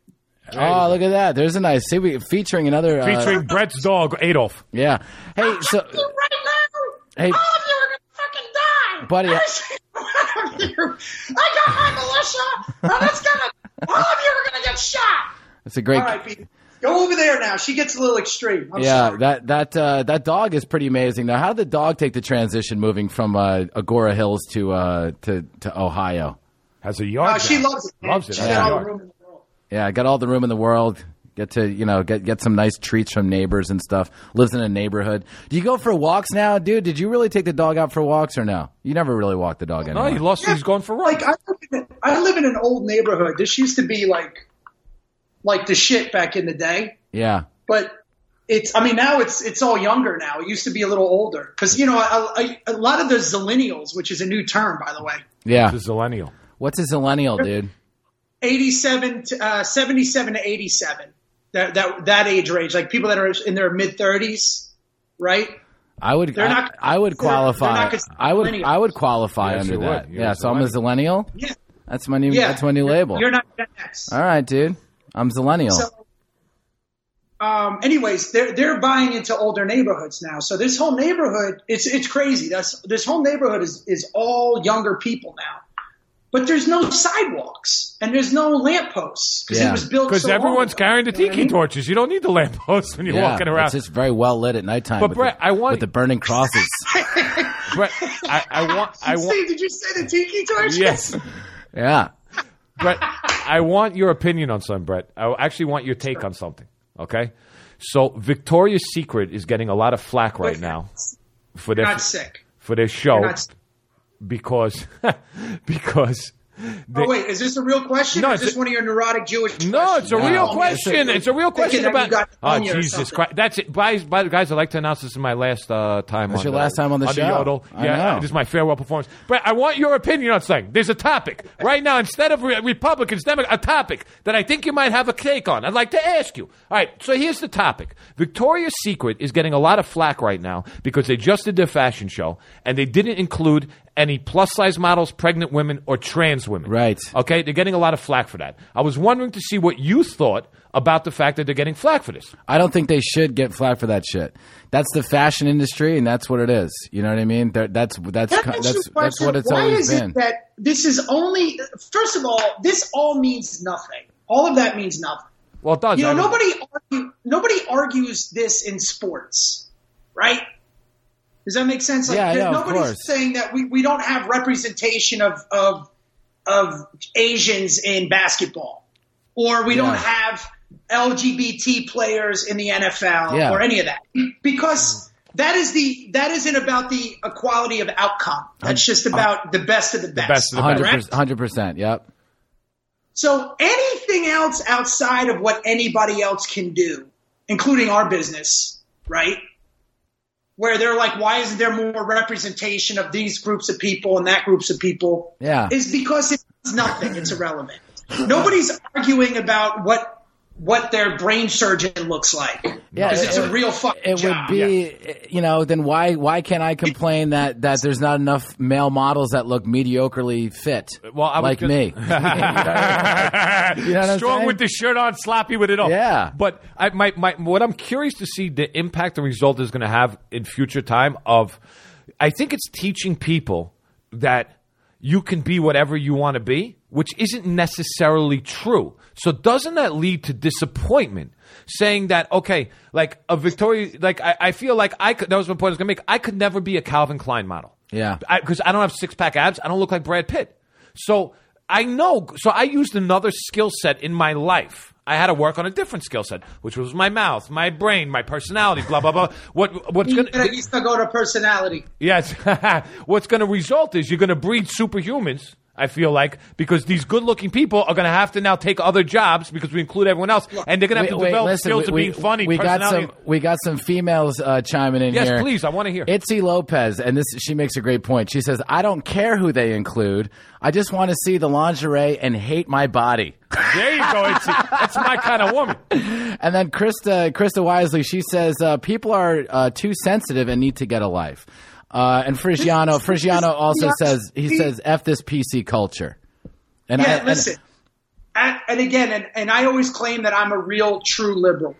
A: Oh, look at that. There's a nice see we featuring another uh,
B: Featuring Brett's dog, Adolf.
A: Yeah. Hey,
C: I'm
A: so
C: telling you right now,
A: Hey.
C: all of you are gonna fucking die,
A: Buddy,
C: Every single one of you. I got my militia, and it's gonna. All of you are gonna get shot.
A: it's a great
C: All right, Pete. Go over there now. She gets a little extreme. I'm
A: Yeah,
C: sorry.
A: that that uh, that dog is pretty amazing. Now, how did the dog take the transition moving from uh, Agora Hills to uh, to to Ohio?
B: Has a yard.
C: Uh, she
B: now.
C: loves it. Man.
B: Loves it.
C: She's
B: Has a
C: got all the
B: yard.
C: room in the world.
A: Yeah, got all the room in the world. Get to you know get get some nice treats from neighbors and stuff. Lives in a neighborhood. Do you go for walks now, dude? Did you really take the dog out for walks or no? You never really walk the dog
B: No,
A: anymore.
B: he lost. He's going for runs.
C: Like I live, in, I live in an old neighborhood. This used to be like, like the shit back in the day.
A: Yeah.
C: But it's, I mean, now it's it's all younger now. It used to be a little older because you know a, a, a lot of the zillennials, which is a new term by the way,
A: Yeah.
B: The Zillennial.
A: What's a zillennial, dude?
C: eighty-seven, to, uh, seventy-seven to eighty-seven, that that that age range, like people that are in their mid thirties, right?
A: I would
C: They're
A: I,
C: not-
A: I would
C: they're- they're
A: qualify.
C: not considered
A: I would
C: millennials.
A: I would qualify
B: Yes,
A: under
B: you
A: that.
B: would. You're
A: Yeah,
B: a
A: so I'm a zillennial.
C: Yeah,
A: That's my new
C: yeah.
A: that's my new
C: You're-
A: label.
C: You're not Gen X.
A: All right, dude. I'm zillennial.
C: So, um, anyways, they're they're buying into older neighborhoods now. So this whole neighborhood, it's it's crazy. That's this whole neighborhood is is all younger people now. But there's no sidewalks and there's no lampposts because
A: Yeah.
C: it was built
B: Because
C: so long
B: everyone's
C: ago.
B: carrying the
C: You know what I
B: tiki
C: mean?
B: torches. You don't need the lampposts when you're
A: yeah,
B: walking around.
A: it's just very well lit at nighttime.
B: But
A: with
B: Brett,
A: the,
B: I want-
A: with the burning crosses.
B: Brett, I, I want. I want.
C: Steve, did you say the tiki torch?
B: Yes.
A: Yeah.
B: Brett, I want your opinion on something, Brett. I actually want your take on something, okay? So Victoria's Secret is getting a lot of flack right now for
C: You're
B: their
C: not sick.
B: for their show
C: You're not sick.
B: because because they,
C: Oh wait, is this a real question?
B: No,
C: or is
B: it's
C: this
B: a-
C: one of your neurotic Jewish questions?
B: no, it's a
A: No,
B: real
A: it's a-
B: question. It's a real question
C: that you
B: about.
C: got
B: Oh
C: pneumonia or
B: Jesus
C: something.
B: Christ! That's it. By, by the guys, I'd like to announce this is my last uh, time.
A: That's
B: on
A: your
B: the,
A: last time on the show.
B: Yodel.
A: I
B: Yeah,
A: know.
B: this is my farewell performance. Brett, I want your opinion on something. There's a topic right now. Instead of re- Republicans, Democrats, a topic that I think you might have a take on. I'd like to ask you. All right, so here's the topic. Victoria's Secret is getting a lot of flack right now because they just did their fashion show and they didn't include any plus-size models, pregnant women, or trans women.
A: Right.
B: Okay, they're getting a lot of flack for that. I was wondering to see what you thought about the fact that they're getting flack for this.
A: I don't think they should get flack for that shit. That's the fashion industry, and that's what it is. You know what I mean? They're, that's that's
C: Can I ask you
A: that's
C: a
A: that's
C: question?
A: what it's
C: Why
A: always
C: is
A: been.
C: it that this is only? First of all, this all means nothing. All of that means nothing.
B: Well, it does.
C: You know,
B: I mean-
C: nobody argue, nobody argues this in sports, right? Does that make sense? Like,
A: Yeah, I know, of
C: nobody's
A: course.
C: saying that we, we don't have representation of of of Asians in basketball, or we
A: Yeah.
C: don't have L G B T players in the N F L,
A: Yeah.
C: or any of that, because that is the that isn't about the equality of outcome. That's just about the best of the best.
B: best of the
A: Hundred
C: correct?
A: percent. Hundred percent. Yep.
C: So anything else outside of what anybody else can do, including our business, right? Where they're like, why isn't there more representation of these groups of people and that groups of people?
A: Yeah.
C: Is because it's nothing. It's irrelevant. Nobody's arguing about what what their brain surgeon looks like.
A: Yeah,
C: Because
A: it-
C: it's a
A: it-
C: real fucking
A: It
C: job.
A: would be, you know, then why why can't I complain that, that there's not enough male models that look mediocrely fit,
B: Well, I was
A: like
B: gonna-
A: me? You know what I'm
B: Strong
A: saying?
B: with the shirt on, sloppy with it off.
A: Yeah.
B: But I, my, my, what I'm curious to see the impact the result is going to have in future time of, I think it's teaching people that you can be whatever you want to be, which isn't necessarily true. So doesn't that lead to disappointment? Saying that, okay, like a Victoria, like I, I feel like I could, that was my point I was going to make. I could never be a Calvin Klein model.
A: Yeah.
B: Because I, I don't have six pack abs. I don't look like Brad Pitt. So I know. So I used another skill set in my life. I had to work on a different skill set, which was my mouth, my brain, my personality, blah blah blah. What what's
C: You
B: going
C: gotta used to go to personality.
B: yes, what's going to result is you're going to breed superhumans. I feel like because these good-looking people are going to have to now take other jobs because we include everyone else, and they're going to have to
A: Wait, wait,
B: develop
A: listen,
B: skills
A: we,
B: of
A: we-
B: being funny.
A: We got
B: personality.
A: some. We got some females uh, chiming in
B: Yes,
A: here.
B: please, I wanna hear.
A: Itzy Lopez, and this she makes a great point. She says, "I don't care who they include. I just want to see the lingerie and hate my body."
B: There you go. It's, that's my kind of woman.
A: And then Krista Krista Wisely, she says, uh, "People are uh, too sensitive and need to get a life." Uh, and Frigiano Frigiano also says he says, "F this P C culture." And
C: Yeah,
A: I,
C: listen. and, and again, and, and I always claim that I'm a real, true liberal.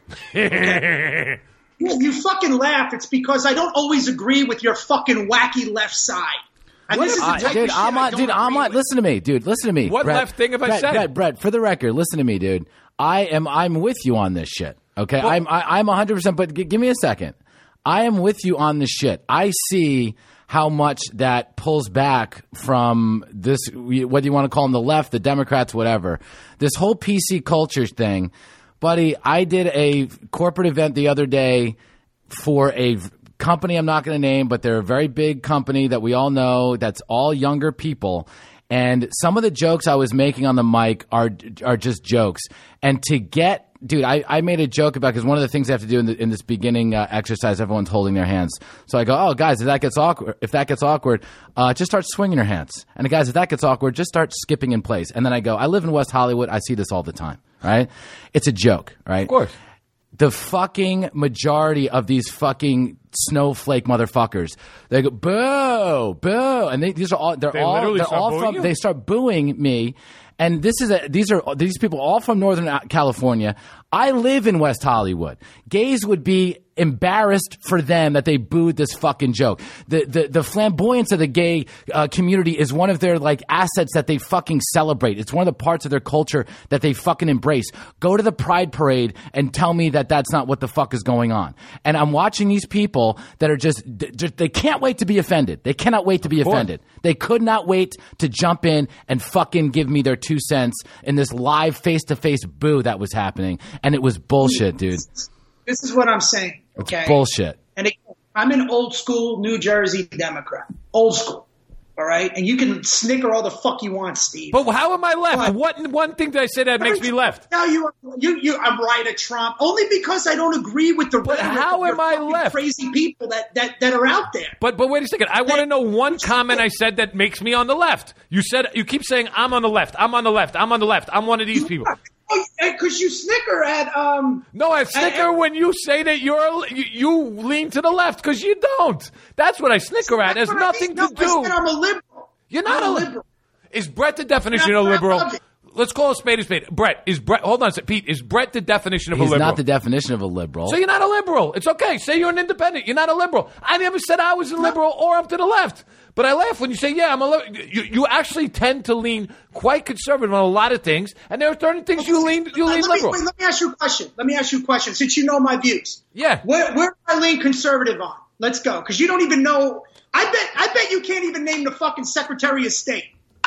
C: Okay? You fucking laugh. It's because I don't always agree with your fucking wacky left side. And this is the
A: Uh,
C: type
A: dude,
C: of shit
A: I'm
C: I
A: on.
C: don't
A: Dude, I'm
C: agree
A: on.
C: with.
A: Listen to me, dude. Listen to me.
B: What
A: Brett,
B: left thing have I
A: Brett,
B: said?
A: Brett, Brett, for the record, listen to me, dude. I am. I'm with you on this shit. Okay, I'm. I, I'm one hundred percent. But g- give me a second. I am with you on this shit. I see how much that pulls back from this. Whether you want to call them the left, the Democrats, whatever. This whole P C culture thing, buddy. I did a corporate event the other day for a company I'm not going to name, but they're a very big company that we all know that's all younger people. And some of the jokes I was making on the mic are are just jokes. And to get, dude, I, I made a joke about, because one of the things they have to do in, the, in this beginning uh, exercise, everyone's holding their hands. So I go, oh, guys, if that gets awkward, if that gets awkward, uh, just start swinging your hands. And guys, if that gets awkward, just start skipping in place. And then I go, I live in West Hollywood. I see this all the time, right? It's a joke, right?
B: Of course.
A: The fucking majority of these fucking snowflake motherfuckers, they go boo, boo, and they, these are all they're
B: They
A: all
B: literally
A: they're
B: start
A: all
B: booing
A: from
B: you?
A: they start booing me, and this is a these are these people all from Northern California. I live in West Hollywood. Gays would be embarrassed for them that they booed this fucking joke. The the, the flamboyance of the gay uh, community is one of their like assets that they fucking celebrate. It's one of the parts of their culture that they fucking embrace. Go to the Pride Parade and tell me that that's not what the fuck is going on. And I'm watching these people that are just, just they can't wait to be offended. They cannot wait to be offended. They could not wait to jump in and fucking give me their two cents in this live face-to-face boo that was happening. And it was bullshit, dude.
C: This is what I'm saying. Okay.
A: It's bullshit.
C: And again, I'm an old school New Jersey Democrat. Old school. All right? And you can snicker all the fuck you want, Steve.
B: But how am I left?
C: What?
B: What one thing did I say that makes me left?
C: Now you, you, you, I'm right at Trump only because I don't agree with the
B: But
C: rhetoric
B: how
C: of your
B: am I
C: fucking
B: left?
C: crazy people that, that, that are out there.
B: But but wait a second. I want to know one comment I said that makes me on the left. You said you keep saying I'm on the left. I'm on the left. I'm on the left. I'm one of these people.
C: Because you snicker at um.
B: No, I snicker
C: I- I-
B: when you say that you're you, you lean to the left because you don't. That's what I snicker at. It has
C: That's what I
B: nothing
C: mean. No,
B: to do.
C: I said I'm a liberal.
B: You're not
C: I'm
B: a
C: a
B: liberal.
C: liberal.
B: Is Brett the definition
C: That's
B: of
C: what I'm
B: liberal?
C: talking.
B: Let's call a spade a spade. Brett is Brett. Hold on, a second. Pete. Is Brett the definition of
A: He's
B: a liberal?
A: not the definition of a liberal.
B: So you're not a liberal. It's okay. Say you're an independent. You're not a liberal. I never said I was a liberal or up to the left. But I laugh when you say, yeah, I'm a liberal. You, you actually tend to lean quite conservative on a lot of things, and there are certain things you lean you lean
C: let, me,
B: liberal.
C: wait, let me ask you a question. Let me ask you a question. Since you know my views,
B: Yeah.
C: where, where do I lean conservative on? Let's go, because you don't even know. I bet. I bet you can't even name the fucking Secretary of State.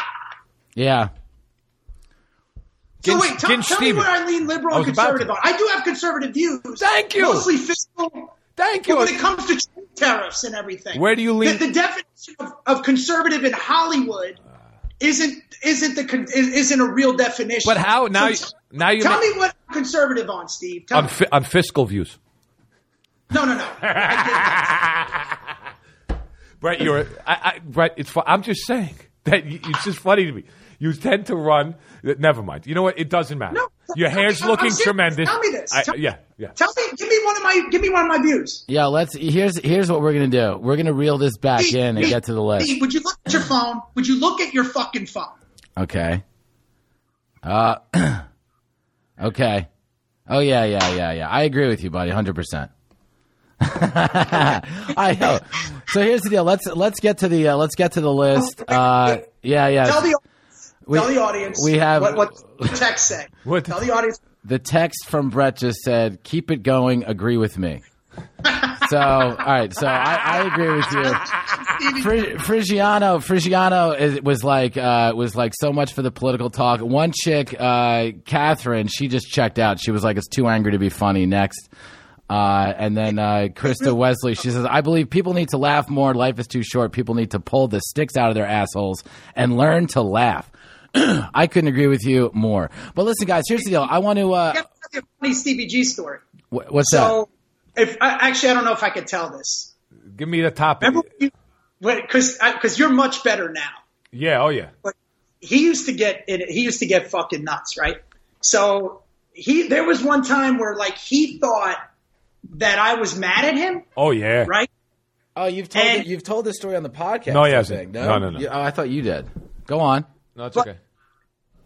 A: Yeah.
C: So
B: Gin-
C: wait, tell,
B: Gin
C: tell me
B: Stevens.
C: where I lean liberal
B: I
C: and
B: was about
C: conservative
B: to.
C: on. I do have conservative views.
B: Thank you.
C: Mostly fiscal.
B: Thank
C: But
B: you.
C: when it comes to trade tariffs and everything,
B: Where do you lean-
C: The, the definition of, of conservative in Hollywood isn't isn't the con- isn't a real definition.
B: But how now?
C: So
B: you- now you
C: tell
B: ma-
C: me what I'm conservative on, Steve. Tell
B: on,
C: me.
B: fi- on fiscal views.
C: No, no, no. I
B: Brett, you're I, I, Brett. It's fu- I'm just saying that you, it's just funny to me. You tend to run. Never mind. You know what? It doesn't matter.
C: No,
B: Your
C: tell me-
B: hair's
C: I'm
B: looking
C: serious.
B: tremendous.
C: Tell me this.
B: I-
C: Tell-
B: yeah, yeah.
C: Tell me, give me one of my, give me one of my views.
A: Yeah, let's. Here's here's what we're gonna do. We're gonna reel this back
C: Pete,
A: in and
C: Pete,
A: get to the list.
C: Pete, would you look at your phone? Would you look at your fucking phone?
A: Okay. Uh. Okay. Oh yeah, yeah, yeah, yeah. I agree with you, buddy. Hundred percent. I know. So here's the deal. Let's let's get to the uh, let's get to the list. Uh, yeah, yeah.
C: Tell the
A: We-
C: tell the audience.
A: we have-
C: what, what the text say.
B: What-
C: Tell the audience.
A: The text from Brett just said, "Keep it going. Agree with me." So, all right. So I, I agree with you. Fri- Frigiano, Frigiano is, was like uh, was like so much for the political talk. One chick, uh, Catherine, she just checked out. She was like, "It's too angry to be funny." Next. Uh, and then uh, Krista Wesley, she says, I believe people need to laugh more. Life is too short. People need to pull the sticks out of their assholes and learn to laugh. I couldn't agree with you more. But listen, guys, here's the deal. I want to. Uh,
C: I got to tell you a funny Stevie G story.
A: wh- what's
C: So, if I, actually, I don't know if I could tell this.
B: Give me the topic.
C: Remember, because because you're much better now.
B: Yeah. Oh yeah.
C: But he used to get it. He used to get fucking nuts, right? So he there was one time where like he thought that I was mad at him,
B: Oh yeah.
C: right?
A: that? Oh, you've told
C: And-
A: it, you've told this story on the podcast.
B: No, he
A: I
B: hasn't.
A: think.
B: No, no, no.
A: You- oh, I thought you did. Go on.
B: No, it's
C: But-
B: okay.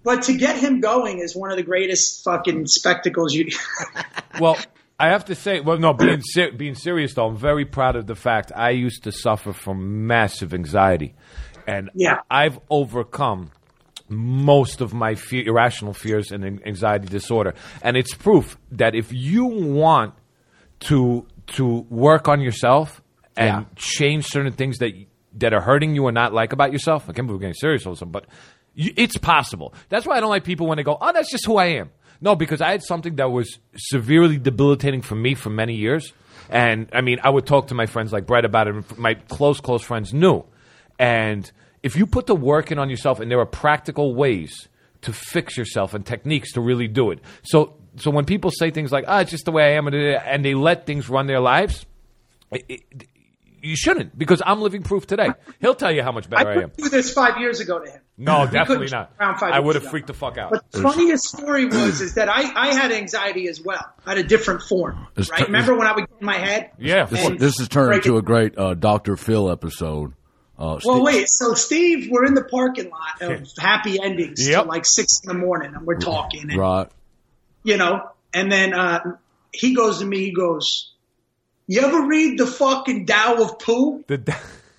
C: but to get him going is one of the greatest fucking spectacles you.
B: Well, I have to say, well, no, being ser- being serious though, I'm very proud of the fact I used to suffer from massive anxiety, and
C: Yeah.
B: I've overcome most of my fear, irrational fears and anxiety disorder, and it's proof that if you want to to work on yourself and
A: Yeah.
B: change certain things that that are hurting you or not like about yourself, I can't believe we're getting serious all of a sudden, but you, it's possible. That's why I don't like people when they go, "Oh, that's just who I am." No, because I had something that was severely debilitating for me for many years. And, I mean, I would talk to my friends like Brett about it. And my close, close friends knew. And if you put the work in on yourself, and there are practical ways to fix yourself and techniques to really do it. So so when people say things like, ah, it's just the way I am, and they let things run their lives, it, it, you shouldn't, because I'm living proof today. He'll tell you how much better I,
C: I
B: am.
C: couldn't do this five years ago to him.
B: No,
C: He
B: definitely
C: couldn't
B: not.
C: around five
B: I
C: years
B: would have
C: ago.
B: freaked the fuck out.
C: But the funniest story was is that I, I had anxiety as well. I had a different form.
A: It's
C: Right?
A: t-
C: Remember when I would get in my head?
B: Yeah,
A: This,
C: And
A: this has turned
C: break
A: into
C: it-
A: a great uh, Doctor Phil episode. Uh,
C: Well,
A: Steve-
C: wait. So, Steve, we're in the parking lot of Happy Endings
B: Yep.
C: till like six in the morning, and we're talking, and,
A: Right.
C: you know. And then uh, he goes to me. He goes, "You ever read the fucking Tao of Pooh?"
B: The,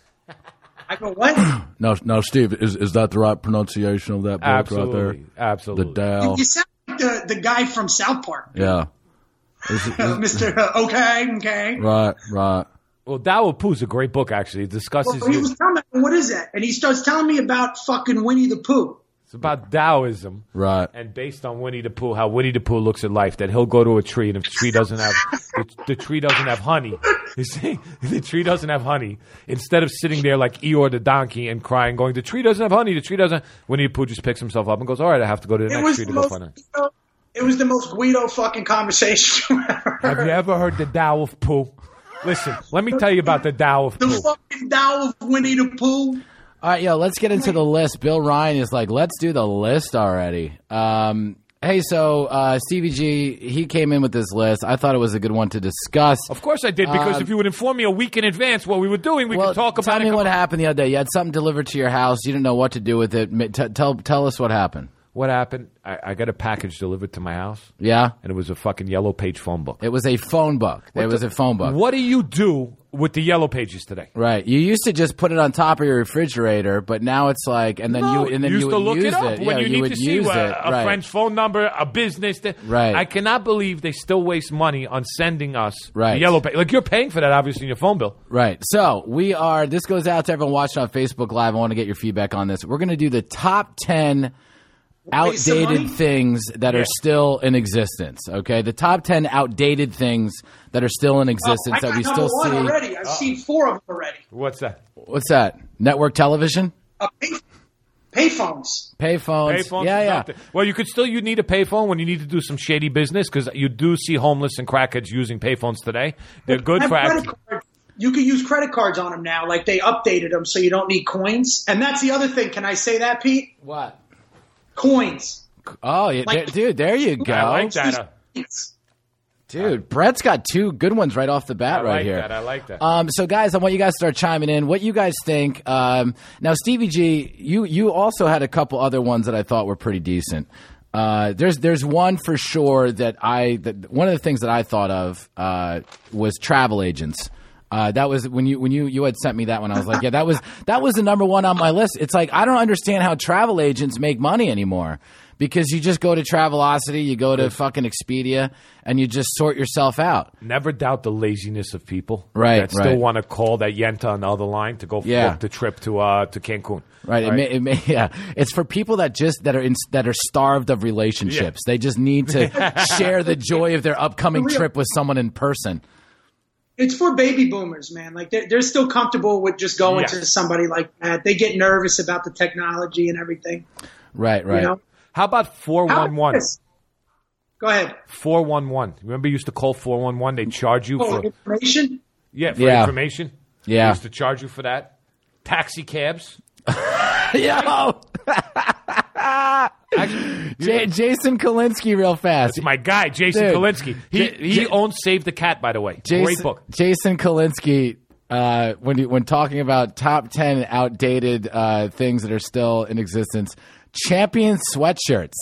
C: I go, "What?"
A: Now, now, Steve, is is that the right pronunciation of that book
B: absolutely,
A: right there?
B: absolutely.
A: The Dow.
C: You sound like the the guy from South Park,
A: Yeah. Is it-
C: uh, Mister Uh, okay, okay.
A: right, right.
B: Well, Tao of Pooh is a great book, actually. It discusses
C: Well, he
B: you.
C: was telling me, what is that? And he starts telling me about fucking Winnie the Pooh.
B: It's about Taoism.
A: Right.
B: And based on Winnie the Pooh, how Winnie the Pooh looks at life, that he'll go to a tree, and if the tree doesn't have the, the tree doesn't have honey, you see, if the tree doesn't have honey, instead of sitting there like Eeyore the donkey and crying, going, "The tree doesn't have honey, the tree doesn't," Winnie the Pooh just picks himself up and goes, "All right, I have to go to the
C: It
B: next
C: was
B: tree to
C: the
B: go
C: most,
B: find it."
C: Guido, it was the most Guido fucking conversation you ever
B: Have you
C: heard.
B: ever heard the Tao of Pooh? Listen, let me tell you about the Tao of
C: The
B: Pooh.
C: fucking Tao of Winnie the Pooh.
A: All right, yo, let's get into the list. Bill Ryan is like, let's do the list already. Um, hey, so uh, Stevie G, he came in with this list. I thought it was a good one to discuss.
B: Of course I did, because
A: Um,
B: if you would inform me a week in advance what we were doing, we
A: well,
B: could talk about
A: tell
B: it.
A: me
B: Come
A: what
B: on.
A: happened the other day. You had something delivered to your house. You didn't know what to do with it. Ma- t- tell tell us what happened.
B: What happened? I, I got a package delivered to my house,
A: Yeah?
B: and it was a fucking yellow page phone book.
A: It was a phone book. It was
B: the-
A: a phone book.
B: What do you do with the yellow pages today?
A: Right. You used to just put it on top of your refrigerator, but now it's like, and then
B: No,
A: you and then
B: used
A: you
B: to
A: would
B: look
A: use
B: it up when
A: Yeah,
B: you need
A: would
B: to see
A: use
B: uh,
A: it.
B: a
A: right.
B: friend's phone number, a business. That,
A: Right.
B: I cannot believe they still waste money on sending us
A: Right.
B: the yellow page. Like, you're paying for that, obviously, in your phone bill.
A: Right. So we are, this goes out to everyone watching on Facebook Live. I want to get your feedback on this. We're going to do the top ten
C: Waste of
A: outdated
C: money?
A: things that
B: Yeah.
A: are still in existence. Okay. The top ten outdated things that are still in existence
C: Oh, I
A: that
C: got
A: we
C: number
A: still
C: one
A: see.
C: already. I've seen four of them already.
B: What's that?
A: What's that? Network television?
C: Uh, pay, payphones.
A: Payphones.
B: Payphones
A: Yeah,
B: is
A: yeah.
B: out there. Well, you could still you need a payphone when you need to do some shady business, because you do see homeless and crackheads using payphones today. They're good
C: Have
B: for
C: credit
B: act-
C: card- You can use credit cards on them now. Like they updated them so you don't need coins. And that's the other thing. Can I say that, Pete?
A: What?
C: Coins.
A: Oh, yeah,
C: Like-
A: there- dude, there you go.
B: I like that. Uh,
A: Dude, Brett's got two good ones right off the bat
B: I
A: right
B: like
A: here.
B: that. I like that.
A: Um, so, guys, I want you guys to start chiming in. What you guys think? Um, now, Stevie G, you you also had a couple other ones that I thought were pretty decent. Uh, there's there's one for sure that I that one of the things that I thought of uh, was travel agents. Uh, that was when you when you you had sent me that one. I was like, yeah, that was that was the number one on my list. It's like I don't understand how travel agents make money anymore. Because you just go to Travelocity, you go to fucking Expedia, and you just sort yourself out.
B: Never doubt the laziness of people
A: Right,
B: that still
A: right.
B: want to call that Yenta on the other line to go
A: Yeah.
B: book the trip to uh, to Cancun.
A: Right. It may, it may, yeah. It's for people that just that are in, that are starved of relationships. They just need to share the joy of their upcoming
C: For real.
A: trip with someone in person.
C: It's for baby boomers, man. Like they're, they're still comfortable with just going
B: Yes.
C: to somebody like that. They get nervous about the technology and everything.
A: Right. Right.
C: You know?
B: How about four
C: How
B: one one?
C: about this? Go ahead.
B: four one one. Remember you used to call four one one? They charge you
C: Oh,
B: for
C: information?
B: yeah, for
A: Yeah.
B: information.
A: Yeah.
B: They used to charge you for that. Taxi cabs.
A: Yo,
B: Actually,
A: J- Jason Kalinsky, real fast.
B: it's my guy, Jason
A: Dude.
B: Kalinsky. He
A: J-
B: he
A: J-
B: owns Save the Cat, by the way.
A: Jason,
B: Great book.
A: Jason Kalinsky, uh, when you, when talking about top ten outdated uh, things that are still in existence, Champion sweatshirts.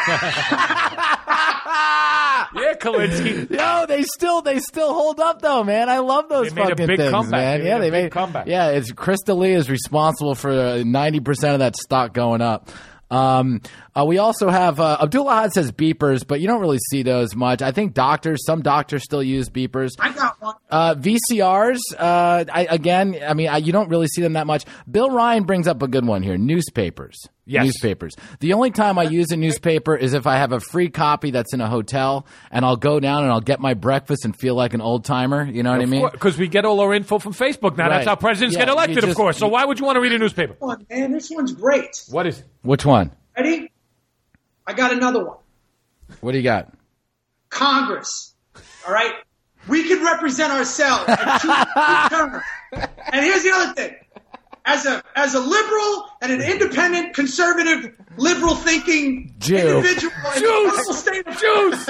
B: Yeah, Kalinsky.
A: No, they still they still hold up though, man. I love those
B: They made a
A: fucking
B: big
A: things,
B: comeback.
A: man.
B: They
A: yeah,
B: made a
A: they
B: big
A: made
B: comeback.
A: Yeah, it's Krista Lee is responsible for ninety percent of that stock going up. Um, uh, we also have uh, Abdullah Had says beepers, but you don't really see those much. I think doctors, some doctors still use beepers.
C: I got one.
A: Uh, V C Rs, uh, I, again, I mean, I, you don't really see them that much. Bill Ryan brings up a good one here. Newspapers.
B: Yes.
A: Newspapers. The only time I use a newspaper is if I have a free copy that's in a hotel, and I'll go down and I'll get my breakfast and feel like an old timer. You know what I mean?
B: Because we get all our info from Facebook now.
A: Right.
B: That's how presidents
A: Yeah,
B: get
A: you
B: elected,
A: just-
B: of course. So why would you want to read a newspaper?
C: Come on, man, this one's great.
B: What is it?
A: Which one?
C: Ready? I got another one.
A: What do you got?
C: Congress. All right? We can represent ourselves in two terms. And here's the other thing. As a as a liberal and an independent, conservative, liberal thinking
A: Jew.
C: individual in the
B: Jews!
C: wonderful state of
B: Jews!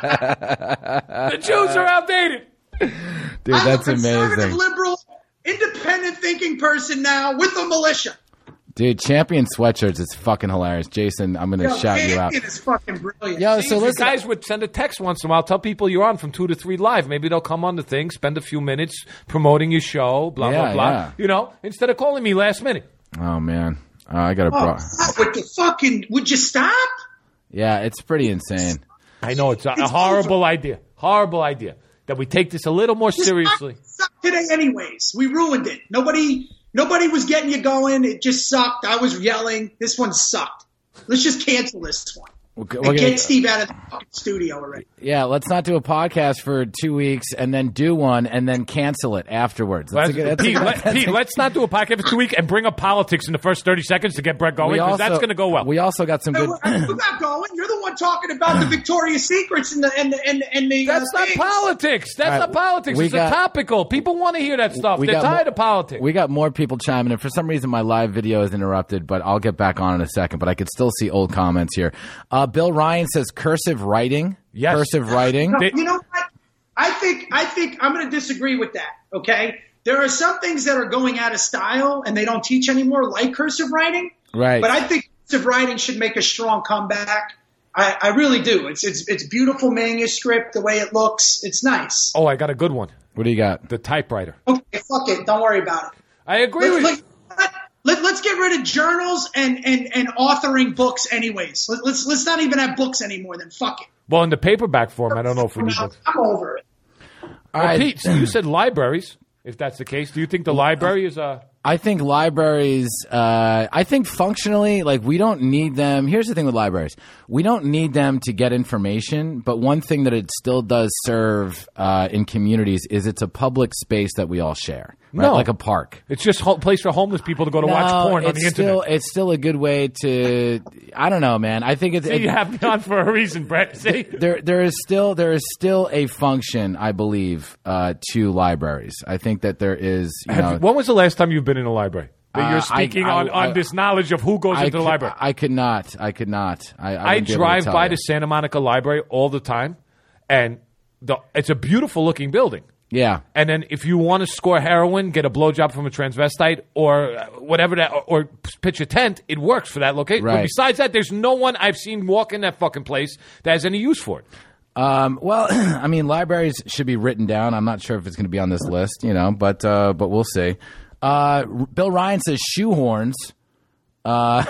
B: The Jews are outdated.
A: Dude,
C: I'm
A: that's
C: a conservative,
A: amazing.
C: liberal, independent thinking person now with a militia.
A: Dude, Champion sweatshirts is fucking hilarious. Jason, I'm going to
C: Yo,
A: shout you out.
C: Champion is fucking brilliant.
A: Yo,
B: See,
A: so
B: if you
A: listen.
B: guys would send a text once in a while. Tell people you're on from two to three live. Maybe they'll come on the thing, spend a few minutes promoting your show, blah,
A: Yeah,
B: blah, blah.
A: yeah.
B: You know, instead of calling me last minute.
A: Oh, man. Uh, I got to.
C: Oh,
A: Bro-
C: stop with the fucking, would you stop?
A: yeah, it's pretty insane.
B: I know it's a, a
C: It's
B: horrible idea. Horrible idea. That we take this a little more
C: This
B: seriously.
C: sucked today anyways. We ruined it. Nobody nobody was getting you going. It just sucked. I was yelling. This one sucked. Let's just cancel this one.
A: We're
C: And
A: gonna-
C: get Steve out of the fucking studio already.
A: Yeah, let's not do a podcast for two weeks and then do one and then cancel it afterwards. That's a
B: Let's,
A: good- that's a
B: Pete,
A: good-
B: let,
A: that's
B: Pete,
A: a-
B: let's not do a podcast for two weeks and bring up politics in the first thirty seconds to get Brett going,
A: we
B: because
A: also-
B: that's going to go well.
A: We also got some
C: Hey,
A: good.
C: we're, we're not going. You're the one talking about the Victoria's Secrets and the and the and, and the.
B: That's
C: uh,
B: not
C: things.
B: politics. That's
A: All right,
B: not politics.
A: we
B: It's
A: got-
B: a topical. People want to hear that stuff.
A: we
B: They're
A: got
B: tired
A: mo-
B: of politics.
A: We got more people chiming in. For some reason, my live video is interrupted, but I'll get back on in a second. But I could still see old comments here. Uh, Bill Ryan says cursive writing.
B: Yes.
A: Cursive writing.
C: No,
B: They-
C: you know what? I think I think I'm going to disagree with that. Okay, there are some things that are going out of style and they don't teach anymore, like cursive writing.
A: Right.
C: But I think cursive writing should make a strong comeback. I, I really do. It's it's it's beautiful manuscript, the way it looks. It's nice.
B: oh, I got a good one.
A: What do you got?
B: The typewriter.
C: Okay, fuck it. Don't worry about it.
B: I agree
C: Let,
B: with you.
C: let, let, let's get rid of journals and, and, and authoring books anyways. Let, let's let's not even have books anymore. Then fuck it.
B: Well, in the paperback form, I don't know if we need
C: I'm,
B: books.
C: I'm over it.
A: All
B: Well,
A: right.
B: Pete, so you said libraries. If that's the case, do you think the library is a?
A: I think libraries, uh, I think functionally, like, we don't need them. Here's the thing with libraries. We don't need them to get information, but one thing that it still does serve uh, in communities is it's a public space that we all share, right?
B: No.
A: Like a park.
B: It's just a place for homeless people to go to watch
A: No,
B: porn on
A: it's
B: the internet.
A: still, it's still a good way to, I don't know, man. I think it's,
B: See, you have me on for a reason, Brett. See,
A: there there is still there is still a function, I believe, uh, to libraries. I think that there is, you
B: Have
A: know,
B: you- when was the last time you've been in a library? That
A: Uh,
B: you're
A: I-
B: speaking
A: I-
B: on,
A: I-
B: on this knowledge of who goes
A: I
B: into the
A: could,
B: library.
A: I could not. I could not. I, I,
B: I
A: wouldn't be able to
B: drive
A: tell
B: by
A: you.
B: the Santa Monica Library all the time, and the, it's a beautiful looking building.
A: Yeah.
B: And then if you want to score heroin, get a blowjob from a transvestite, or uh, whatever that, or, or pitch a tent, it works for that location. But
A: Right.
B: besides that, there's no one I've seen walk in that fucking place that has any use for it.
A: Um, well, I mean, libraries should be written down. I'm not sure if it's going to be on this list, you know, but uh, but we'll see. Uh, Bill Ryan says shoehorns.
C: Not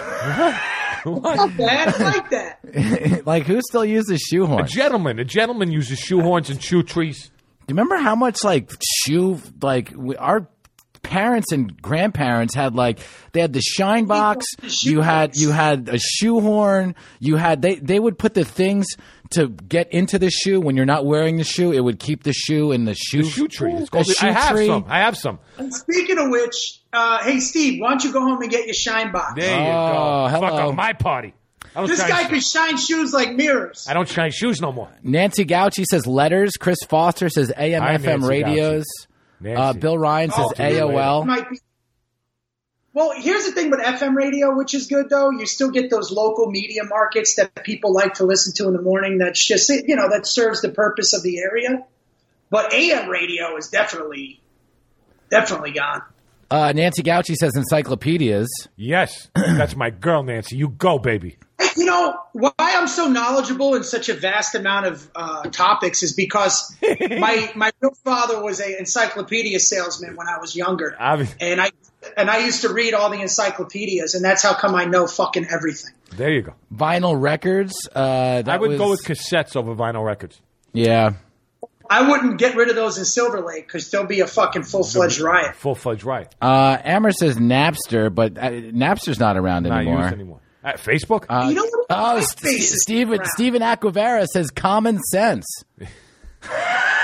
C: bad. I like that.
A: Like, who still uses
B: A
A: shoehorns? Do
B: gentleman, a gentleman uses shoehorns and shoe trees.
A: you remember how much like shoe like we, our parents and grandparents had like they had the shine box. You had you had a shoehorn. You had they they would put the things to get into the shoe when you're not wearing the shoe. It would keep the shoe in the shoe.
B: The shoe tree. It's
A: A
B: called,
A: shoe
B: I have
A: tree.
B: some. I have some.
C: And speaking of which, uh, hey Steve, why don't you go home and get your shine box?
B: There you
A: Oh,
B: go.
A: hello.
B: Fuck up my party. I don't
C: This
B: shine
C: guy
B: shoes.
C: could shine shoes like mirrors.
B: I don't shine shoes no more.
A: Nancy Gauchi says letters. Chris Foster says A M
B: Hi,
A: F M
B: Nancy
A: radios.
B: Nancy.
A: Uh, Bill Ryan says
C: Oh,
A: A O L.
C: Might be. Well, here's the thing with F M radio, which is good though. You still get those local media markets that people like to listen to in the morning. That's just, you know, that serves the purpose of the area. But A M radio is definitely, definitely gone.
A: Uh, Nancy Gauci says encyclopedias.
B: Yes, that's my girl, Nancy. You go, baby.
C: You know, why I'm so knowledgeable in such a vast amount of uh, topics is because my my real father was an encyclopedia salesman when I was younger,
B: Obvi-
C: and I and I used to read all the encyclopedias, and that's how come I know fucking everything.
B: There you go.
A: Vinyl records. Uh, that
B: I would
A: was,
B: go with cassettes over vinyl records.
A: Yeah.
C: I wouldn't get rid of those in Silver Lake because there'll be a fucking full fledged riot.
B: Full fledged riot.
A: Uh, Amber says Napster, but uh, Napster's not around
B: Not
A: anymore.
B: used anymore. At Facebook?
A: Uh,
C: You know what?
A: oh,
C: MySpace
A: St-
C: is
A: Steven
C: around.
A: Steven Aquavera says common sense.
C: All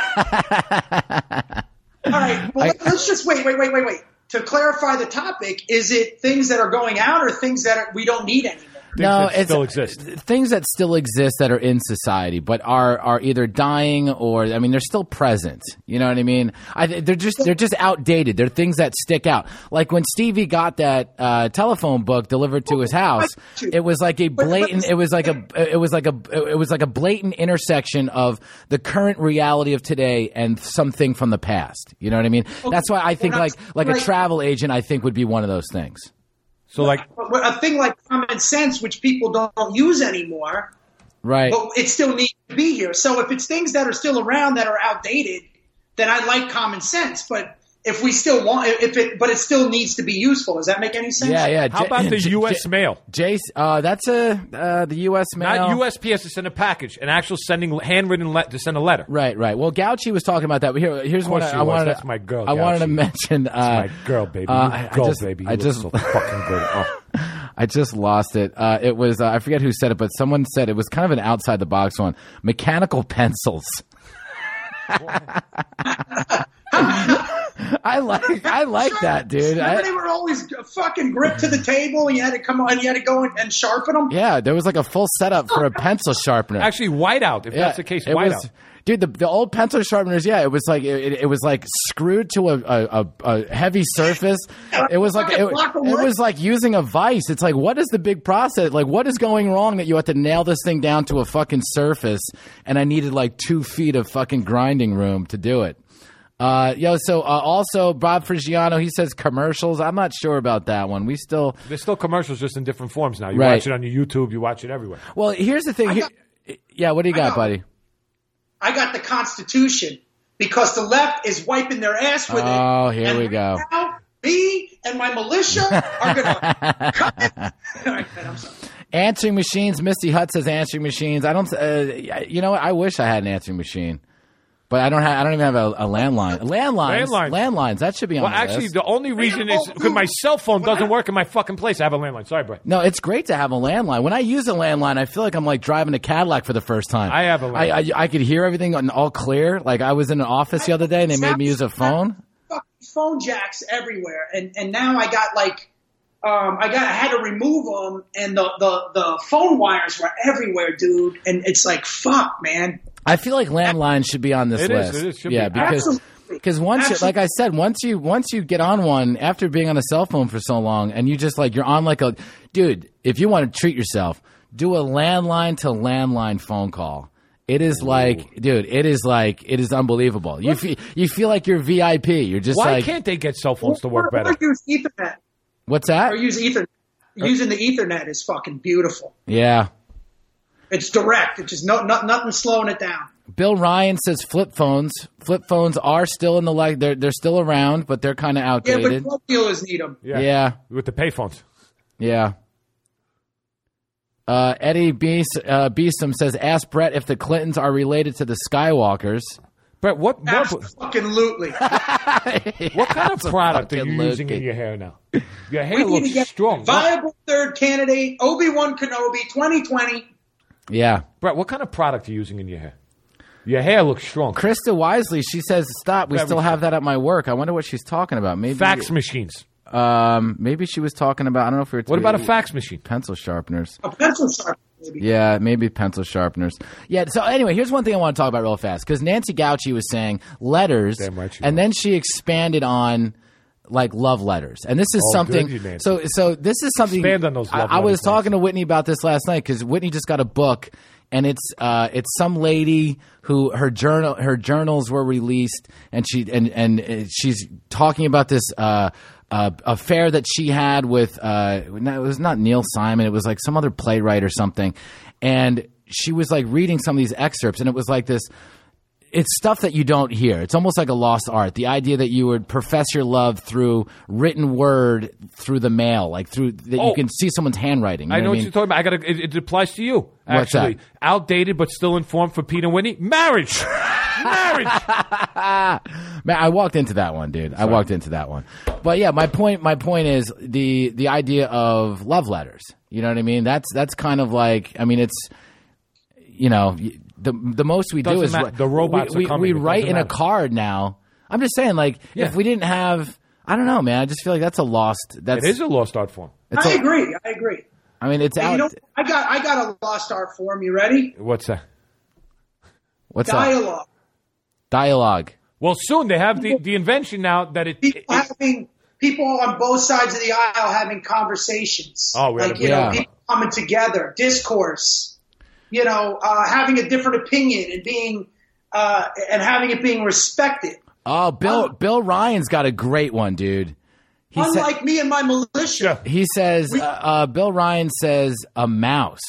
C: right, well,
A: I-
C: let's just wait, wait, wait, wait, wait. To clarify the topic, is it things that are going out or things that are, we don't need anymore?
A: No,
B: that
A: it's
B: still exist.
A: things that still exist that are in society, but are are either dying or I mean they're still present. You know what I mean? I, they're just they're just outdated. They're things that stick out. Like when Stevie got that uh, telephone book delivered to his house, it was like a blatant. It was like a it was like a it was like a blatant intersection of the current reality of today and something from the past. You know what I mean? That's why I think like like a travel agent I think would be one of those things.
B: So, like,
C: A thing like common sense, which people don't use anymore,
A: Right.
C: but it still needs to be here. So if it's things that are still around that are outdated, then I like common sense. But if we still want, if it, but it still needs to be useful. Does that make any sense?
A: Yeah, yeah.
B: how about the
A: J-
B: U S
A: J-
B: mail?
A: Jace, uh, that's a uh, the U S mail.
B: Not U S P S to send a package, an actual sending handwritten le- to send a letter.
A: Right, right. Well, Gauchi was talking about that. But here, here's
B: Of
A: one
B: course
A: I,
B: she
A: I
B: was.
A: wanted.
B: That's
A: to,
B: my girl,
A: I wanted to
B: Gauchi.
A: mention. Uh,
B: That's my girl, baby. You
A: uh, I- I
B: go,
A: just-
B: baby. You
A: I
B: look
A: just-
B: so fucking good. Oh.
A: I just lost it. Uh, it was uh, I forget who said it, but someone said it was kind of an outside the box one. Mechanical pencils. I like I like that, dude.
C: Remember
A: I,
C: they were always fucking gripped to the table, and you had to come on, you had to go and sharpen them.
A: yeah, there was like a full setup for a pencil sharpener.
B: Actually, whiteout, if
A: Yeah,
B: that's the case,
A: it
B: whiteout.
A: was, dude. The, the old pencil sharpeners, yeah, it was like it, it was like screwed to a, a, a, a heavy surface. It was like it, it was like using a vice. It's like, what is the big process? Like, what is going wrong that you have to nail this thing down to a fucking surface? And I needed like two feet of fucking grinding room to do it. Uh, yo, so uh, also Bob Frigiano, he says commercials. I'm not sure about that one. We still,
B: There's still commercials just in different forms now. You
A: Right.
B: watch it on your YouTube. You watch it everywhere.
A: well, here's the thing.
C: I
A: Here-
C: got-
A: yeah, what do you
C: I
A: got,
C: got-
A: buddy?
C: I got the Constitution because the left is wiping their ass with it.
A: Oh, here
C: and
A: we
C: right
A: go.
C: Now, me and my militia are gonna cut it. All right, man, I'm sorry.
A: Answering machines. Misty Hutt says answering machines. I don't. Uh, you know what? I wish I had an answering machine, but I don't have. I don't even have a, a landline. Landlines.
B: Landlines.
A: Landlines. That should be on
B: Well,
A: the
B: actually,
A: list.
B: the only reason is because my cell phone doesn't work in my fucking place. I have a landline. Sorry, Brett.
A: No, it's great to have a landline. When I use a landline, I feel like I'm like driving a Cadillac for the first time.
B: I have a
A: I, I,
B: landline.
A: I could hear everything on- all clear. Like I was in an office the other day and they made me use a phone.
C: Fucking phone jacks everywhere, and and now I got like, um, I got I had to remove them, and the the the phone wires were everywhere, dude. And it's like, fuck, man.
A: I feel like landlines should be on this
B: It is,
A: list.
B: it is, should
A: yeah,
B: be.
A: because
C: Absolutely.
A: because once you,
C: Absolutely.
A: like I said, once you once you get on one after being on a cell phone for so long, and you just like you're on like a dude. If you want to treat yourself, do a landline to landline phone call. It is like, dude, it is like it is unbelievable. You feel you feel like you're V I P. You're just
B: Why
A: like,
B: can't they get cell phones to work
C: Or- or
B: better?
C: use Ethernet.
A: what's that?
C: Or use Ethernet. Using the Ethernet is fucking beautiful.
A: Yeah.
C: It's direct. It's just no, no nothing slowing it down.
A: Bill Ryan says flip phones. Flip phones are still in the like they're they're still around, but they're kind of
C: Yeah,
A: outdated.
C: but drug dealers need them.
B: Yeah.
A: Yeah.
B: With the payphones.
A: Yeah. Uh, Eddie Bees, uh, Beesom says, ask Brett if the Clintons are related to the Skywalkers.
B: Brett, what what,
C: Absolutely.
B: what kind of product are you
A: fucking
B: using in
A: Luke.
B: your hair now? Your hair
C: We need
B: looks
C: to get
B: strong. What,
C: viable third candidate, Obi-Wan Kenobi, twenty twenty.
A: Yeah.
B: Brett, what kind of product are you using in your hair? Your hair looks strong.
A: Krista Wisely, she says, stop. We
B: Very
A: still have that at my work. I wonder what she's talking about. Maybe
B: Fax machines.
A: Um, maybe she was talking about, I don't know if we were
B: What about a fax machine?
A: pencil sharpeners.
C: A pencil sharpener, maybe.
A: Yeah, maybe pencil sharpeners. Yeah, so anyway, here's one thing I want to talk about real fast, because Nancy Gauci was saying letters,
B: Damn right she
A: and
B: was.
A: then she expanded on like love letters. And this is
B: Oh,
A: something,
B: good, you, Nancy.
A: so so this is something,
B: Expand on those
A: I,
B: love
A: I was
B: letters,
A: talking to Whitney about this last night, because Whitney just got a book, and it's uh, it's some lady who her journal her journals were released, and she and and uh, she's talking about this uh, uh, affair that she had with uh, no, it was not Neil Simon. It was like some other playwright or something, and she was like reading some of these excerpts, and it was like this. It's stuff that you don't hear. It's almost like a lost art. The idea that you would profess your love through written word, through the mail, like through that
B: Oh.
A: you can see someone's handwriting. You
B: I
A: know
B: know
A: what
B: what
A: I
B: you're
A: mean?
B: talking about. I got it, it applies to you.
A: What's
B: Actually,
A: that?
B: outdated but still informed for Pete and Whitney. Marriage, marriage.
A: Man, I walked into that one, dude. I walked into that one. But yeah, my point. My point is the the idea of love letters. You know what I mean? That's that's kind of like. I mean, it's you know the the most we do
B: Doesn't
A: is
B: matter. The robots
A: we,
B: are coming.
A: we,
B: It
A: we write
B: doesn't
A: in a
B: matter.
A: card now. I'm just saying, like,
B: Yeah.
A: if we didn't have, I don't know, man. I just feel like that's a lost. That's
B: It is a lost art form.
A: it's
C: I
A: a-
C: agree. I agree.
A: I mean, it's
C: Hey,
A: out.
C: you know, I got I got a lost art form. You ready?
B: What's that?
A: What's that?
C: Dialogue.
A: Dialogue.
B: Well, soon they have the, the invention now that it.
C: People
B: it-
C: having people on both sides of the aisle having conversations.
B: Oh, we had
C: like
B: a-
C: you
A: yeah.
C: know, people coming together, discourse. You know, uh, having a different opinion and being uh, and having it being respected.
A: Oh, Bill
C: Um,
A: Bill Ryan's got a great one, dude. He said-
C: Unlike me and my militia.
B: Yeah.
A: He says, uh, uh, Bill Ryan says a mouse.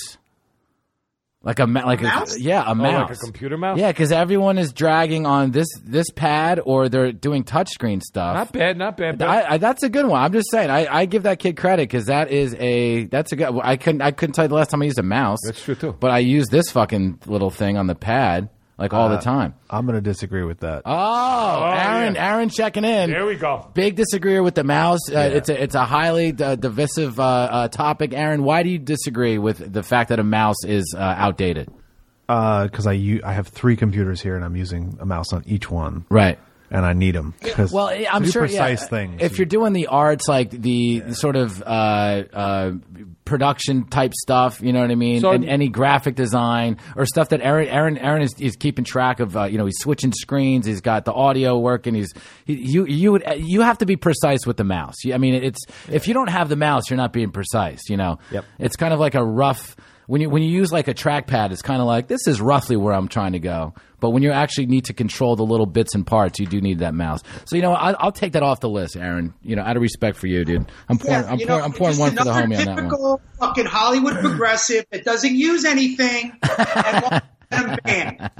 A: Like a ma- like
C: mouse?
A: A, yeah, a
B: oh,
A: mouse.
B: like a computer mouse.
A: Yeah, because everyone is dragging on this this pad or they're doing touchscreen stuff.
B: Not bad, not bad. But
A: I, I, that's a good one. I'm just saying. I, I give that kid credit because that is a that's a good. I couldn't I couldn't tell you the last time I used a mouse.
B: That's true, too.
A: But I use this fucking little thing on the pad like all the time.
D: I'm going to disagree with that.
A: Oh, Aaron,
B: yeah.
A: Aaron checking in.
B: There we go.
A: Big disagreeer with the mouse. Uh, It's a it's a highly uh, divisive uh, uh, topic. Aaron, why do you disagree with the fact that a mouse is uh, outdated?
D: Because I u- I have three computers here and I'm using a mouse on each one.
A: Right.
D: And I need them.
A: Well, I'm
D: do
A: sure.
D: precise
A: yeah,
D: things.
A: If you're doing the arts, like the sort of uh, uh, production type stuff, you know what I mean,
B: So-
A: and any graphic design or stuff that Aaron Aaron Aaron is, is keeping track of. Uh, you know, he's switching screens. He's got the audio working. He's he, you you would you have to be precise with the mouse. You- I mean, it's if you don't have the mouse, you're not being precise. You know,
D: Yep.
A: It's kind of like a rough. When you when you use like a trackpad, it's kind of like this is roughly where I'm trying to go. But when you actually need to control the little bits and parts, you do need that mouse. So you know, I, I'll take that off the list, Aaron. You know, out of respect for you, dude. I'm pouring,
C: Yeah,
A: I'm,
C: you
A: pouring
C: know,
A: I'm pouring
C: just
A: one for the
C: another
A: homie on that one.
C: Typical fucking Hollywood progressive that doesn't use anything and wants them banned.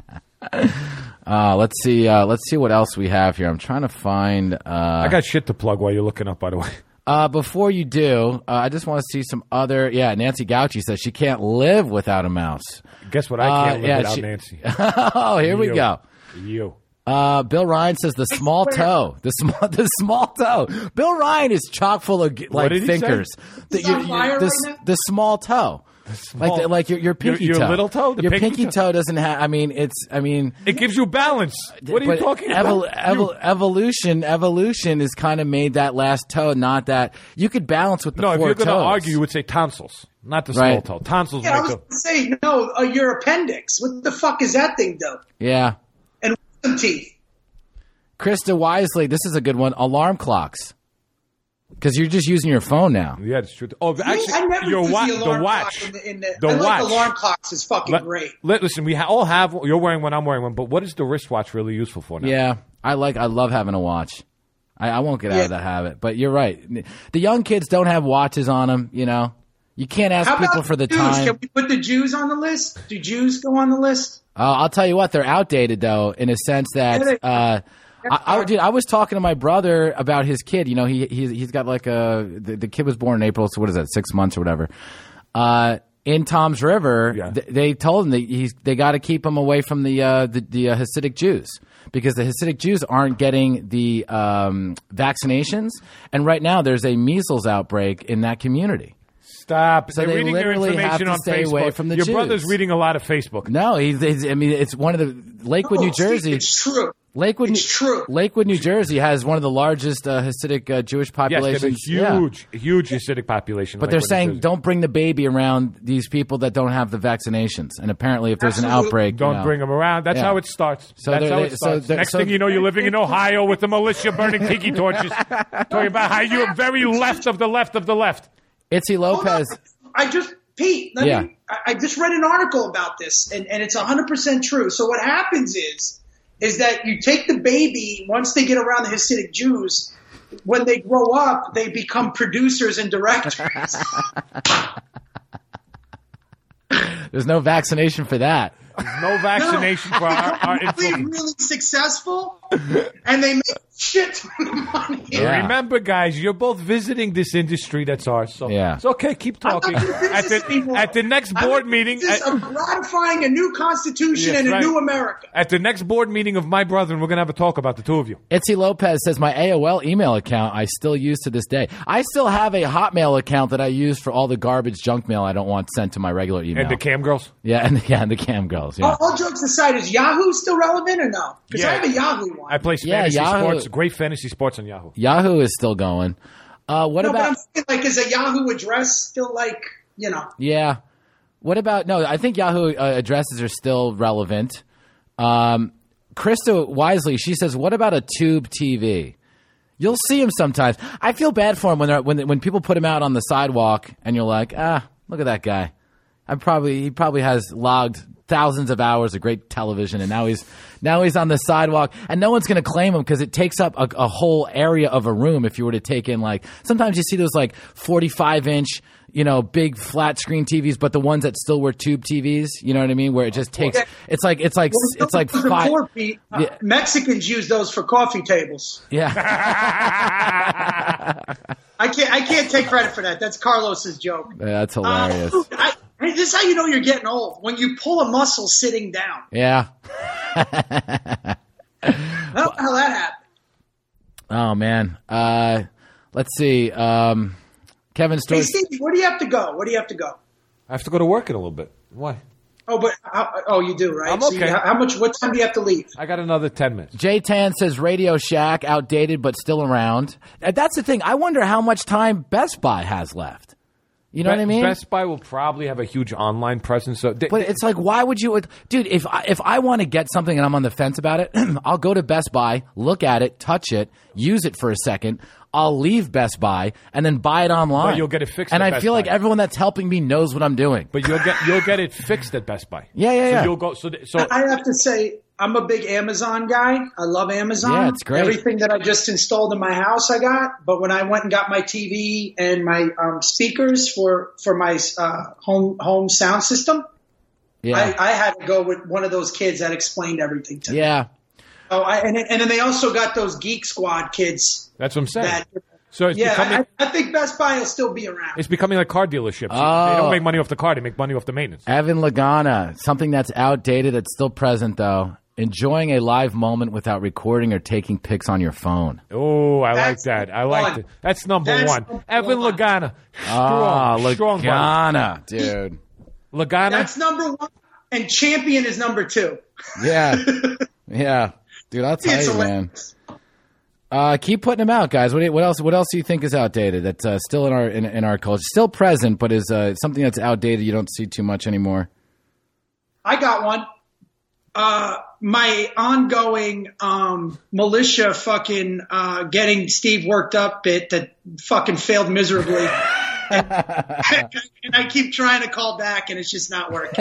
A: Uh, let's see. Uh, let's see what else we have here. I'm trying to find. Uh,
B: I got shit to plug while you're looking up, by the way.
A: uh, before you do, uh, I just want to see some other. Yeah, Nancy Gauchi says she can't live without a mouse.
B: Guess what? I
A: Uh,
B: can't live
A: yeah,
B: without
A: she-
B: Nancy.
A: Oh, here we
B: You.
A: go.
B: You.
A: Uh, Bill Ryan says the small toe, the small, the small toe. Bill Ryan is chock full of like
B: did he say?
A: thinkers. The,
C: He's on fire
A: the,
C: right now?
A: the small toe, like the, like your your pinky
B: your
A: toe.
B: little toe? The
A: your
B: pinky
A: pinky
B: toe?
A: toe doesn't have. I mean, it's. I mean,
B: It gives you balance. What are you
A: but
B: talking
A: evol-
B: about?
A: evol- evolution, evolution has kind of made that last toe not that you could balance with the
B: no, if
A: four
B: you're going to
A: toes.
B: argue, you would say tonsils, not the small
A: Right.
B: toe. Tonsils
C: Yeah, I
B: make
C: was
B: the.
C: going to say, no, uh, your appendix. What the fuck is that thing do?
A: Yeah,
C: And wisdom teeth.
A: Krista Wisely, this is a good one. Alarm clocks, because you're just using your phone now.
B: Yeah, it's true. Oh, actually,
C: I never
B: your
C: use
B: wa-
C: the alarm
B: the watch.
C: clock in the, in the,
B: The
C: I like
B: watch.
C: alarm clocks is fucking
B: Let-
C: great.
B: let- listen, we ha- all have. You're wearing one. I'm wearing one. But what is the wristwatch really useful for now?
A: Yeah, I like. I love having a watch. I, I won't get out
C: Yeah.
A: of that habit. But you're right. The young kids don't have watches on them. You know, you can't ask
C: How
A: people
C: about
A: for the
C: Jews?
A: time.
C: Can we put the Jews on the list? Do Jews go on the list?
A: Uh, I'll tell you what, they're outdated though, in a sense that.
C: Yeah, they-
A: Uh, I, I, dude, I was talking to my brother about his kid. You know, he, he he's got like a the, the kid was born in April, so what is that? Six months or whatever. Uh, in Tom's River,
B: Yeah.
A: th- they told him that he's they got to keep him away from the uh, the, the uh, Hasidic Jews because the Hasidic Jews aren't getting the um, vaccinations, and right now there's a measles outbreak in that community.
B: Stop.
A: So
B: They're
A: they
B: reading their
A: literally have
B: information
A: to
B: on
A: stay
B: Facebook.
A: away from the
B: Your
A: Jews.
B: brother's reading a lot of Facebook.
A: No, he's, he's I mean it's one of the Lakewood,
C: Oh,
A: New
C: Steve,
A: Jersey.
C: It's true.
A: Lakewood,
C: It's true.
A: Lakewood, New Jersey has one of the largest uh, Hasidic uh, Jewish
B: Yes, they have a
A: populations. Yeah.
B: huge, huge Hasidic population.
A: But
B: like
A: they're
B: what it
A: saying
B: says.
A: don't bring the baby around these people that don't have the vaccinations. And apparently, if there's an
C: Absolutely.
A: outbreak, you
B: Don't
A: know-
B: bring them around. That's
A: Yeah.
B: how it starts.
A: So
B: That's
A: they're-
B: how
A: they-
B: it
A: so
B: starts.
A: they're-
B: Next
A: so-
B: thing you know, you're living in Ohio with the militia burning tiki torches, talking about how you're very left of the left of the left.
A: Itzy
C: Hold on.
A: Lopez.
C: I just, Pete, let
A: Yeah.
C: me, I, I just read an article about this, and, and it's one hundred percent true. So what happens is, is that you take the baby, once they get around the Hasidic Jews, when they grow up, they become producers and directors.
A: There's no vaccination for that.
B: There's no vaccination no. for our, our
C: really,
B: influence.
C: really successful, and they make shit ton of money.
A: Yeah.
B: Remember, guys, you're both visiting this industry that's ours. So
A: Yeah.
B: it's okay. Keep talking.
C: I'm not
B: At the,
C: anymore.
B: at the next board
C: I'm
B: meeting,
C: This
B: at,
C: of ratifying a new constitution
B: Yes,
C: and a
B: right.
C: new America.
B: at the next board meeting of my brethren, we're gonna have a talk about the two of you.
A: Itzy Lopez says, my A O L email account I still use to this day. I still have a Hotmail account that I use for all the garbage junk mail I don't want sent to my regular email.
B: And the cam girls.
A: yeah, and yeah, and the cam girls. Yeah.
C: All, all jokes aside, is Yahoo still relevant or no? Because
B: Yeah.
C: I have a Yahoo one.
B: I play
A: Yeah,
B: fantasy
A: Yahoo.
B: sports. Great fantasy sports on Yahoo.
A: Yahoo is still going. Uh, what
C: no, but I'm
A: about?
C: saying, like, is a Yahoo address still like, you know?
A: Yeah. What about? No, I think Yahoo uh, addresses are still relevant. Um, Krista Wisely, she says, "What about a tube T V?" You'll see him sometimes. I feel bad for him when they're, when when people put him out on the sidewalk, and you're like, ah, look at that guy. I probably he probably has logged thousands of hours of great television, and now he's now he's on the sidewalk, and no one's going to claim him because it takes up a, a whole area of a room. If you were to take in, like, sometimes you see those like forty-five inch, you know, big flat screen T Vs, but the ones that still were tube T Vs, you know what I mean, where it just takes. It's like it's like it's like
C: Those are
A: five.
C: four feet. Uh,
A: Yeah.
C: Mexicans use those for coffee tables.
A: Yeah,
C: I can't. I can't take credit for that. That's Carlos's joke.
A: that's hilarious.
C: Uh, I, I- this is how you know you're getting old, when you pull a muscle sitting down.
A: Yeah.
C: I don't know how that happened.
A: Oh man. Uh, let's see. Um, Kevin
C: Hey,
A: Story.
C: Steve, where do you have to go? Where do you have to go?
B: I have to go to work in a little bit. Why?
C: Oh, but uh, oh, you do, right?
B: I'm
C: So you-
B: okay.
C: how, how much? What time do you have to leave?
B: I got another ten minutes.
A: Jay Tan says Radio Shack outdated but still around. Uh, That's the thing. I wonder how much time Best Buy has left. You know
B: Be-
A: what I mean?
B: Best Buy will probably have a huge online presence. So they,
A: But it's like, why would you, dude? If I, if I want to get something and I'm on the fence about it, I'll go to Best Buy, look at it, touch it, use it for a second. I'll leave Best Buy and then buy it online.
B: But you'll get it fixed
A: And
B: at
A: I
B: Best
A: feel like
B: Buy.
A: everyone that's helping me knows what I'm doing.
B: but you'll get you'll get it fixed at Best Buy.
A: Yeah, yeah,
B: so
A: yeah.
B: You'll go. So th- so
C: I have to say, I'm a big Amazon guy. I love Amazon.
A: Yeah, it's great.
C: Everything that I just installed in my house, I got. But when I went and got my T V and my um, speakers for for my uh, home home sound system,
A: Yeah,
C: I, I had to go with one of those kids that explained everything to me.
A: yeah.
C: Oh, I, and, then- and then they also got those Geek Squad kids.
B: that's what I'm saying.
C: That
B: so it's
C: yeah,
B: becoming
C: I, I think Best Buy will still be around.
B: it's becoming like car dealerships.
A: Oh.
B: They don't make money off the car; they make money off the maintenance.
A: Evan Lagana, something that's outdated that's still present though. Enjoying a live moment without recording or taking pics on your phone.
B: Oh, I
C: That's
B: like that. I
C: number
B: like
C: one.
B: it. That's number
C: That's
B: one.
C: number
B: Evan
C: one.
B: Lagana,
A: Ah,
B: strong, strong buddy.
A: Lagana, dude.
B: Lagana.
C: That's number one, and Champion is number two.
A: Yeah, yeah, dude. I'll tell
C: It's
A: you, man.
C: hilarious.
A: Uh, keep putting them out, guys. What, do you- what else? What else do you think is outdated? That's uh, still in our in, in our culture, still present, but is uh, something that's outdated. You don't see too much anymore.
C: I got one. Uh, my ongoing um, militia fucking uh, getting Steve worked up bit that fucking failed miserably. and, and I keep trying to call back, and it's just not working.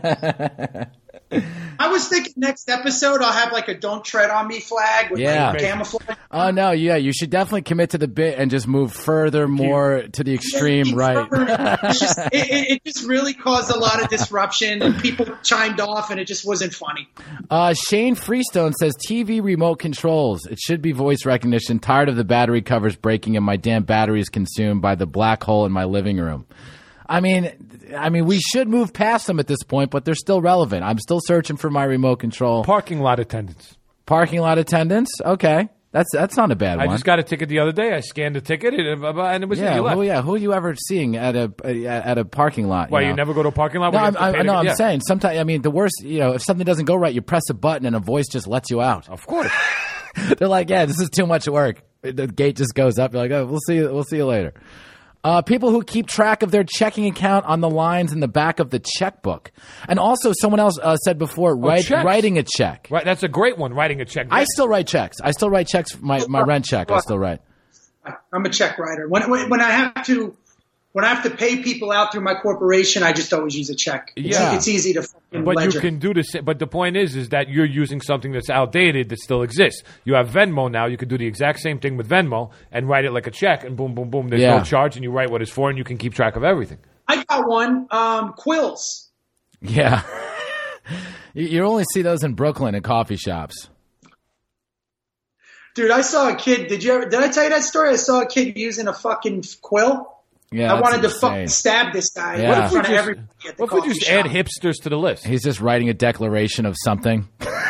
C: I was thinking next episode I'll have like a "Don't Tread on Me" flag with
A: Yeah.
C: like camouflage.
A: Oh no, yeah, you should definitely commit to the bit and just move further, more to the extreme right.
C: It's just, it, it, it just really caused a lot of disruption, and people chimed off, and it just wasn't funny.
A: Uh, Shane Freestone says T V remote controls. It should be voice recognition. Tired of the battery covers breaking and my damn battery is consumed by the black hole in my living room. I mean, I mean, we should move past them at this point, but they're still relevant. I'm still searching for my remote control.
B: Parking lot attendants.
A: Parking lot attendants. Okay, that's that's not a bad
B: I
A: one.
B: just got a ticket the other day. I scanned the ticket, and, and it was
A: yeah,
B: you left.
A: who, yeah. Who are you ever seeing at a at a parking lot?
B: Why
A: you,
B: you
A: know?
B: never go to a parking lot?
A: No,
B: where
A: I'm,
B: you have to
A: I,
B: pay
A: no,
B: to-
A: I'm
B: yeah.
A: saying sometimes. I mean, the worst. You know, if something doesn't go right, you press a button and a voice just lets you out.
B: Of course.
A: They're like, yeah, this is too much work. The gate just goes up. You're like, oh, we'll see you. We'll see you later. Uh, people who keep track of their checking account on the lines in the back of the checkbook, and also someone else uh, said before, write,
B: checks.
A: writing a check.
B: Right, that's a great one. Writing a check.
A: I still write checks. I still write checks. For my my rent check. I still write.
C: I'm a check writer. When when, when I have to when I have to pay people out through my corporation, I just always use a check. It's,
B: Yeah.
C: it's easy to fucking
B: But
C: ledger.
B: you can do this. But the point is, is that you're using something that's outdated that still exists. You have Venmo now. You can do the exact same thing with Venmo and write it like a check, and boom, boom, boom. There's
A: Yeah.
B: no charge, and you write what it's for, and you can keep track of everything.
C: I got one. Um, quills.
A: Yeah. you you only see those in Brooklyn at coffee shops.
C: Dude, I saw a kid. Did you ever? Did I tell you that story? I saw a kid using a fucking quill.
A: Yeah,
C: I
A: that's
C: wanted to
A: insane.
C: fucking stab this guy
A: Yeah.
C: in
A: What if we
C: front of
B: just-
C: everybody at the
B: What if we
C: coffee
B: just
C: shop.
B: add hipsters to the list?
A: He's just writing a declaration of something.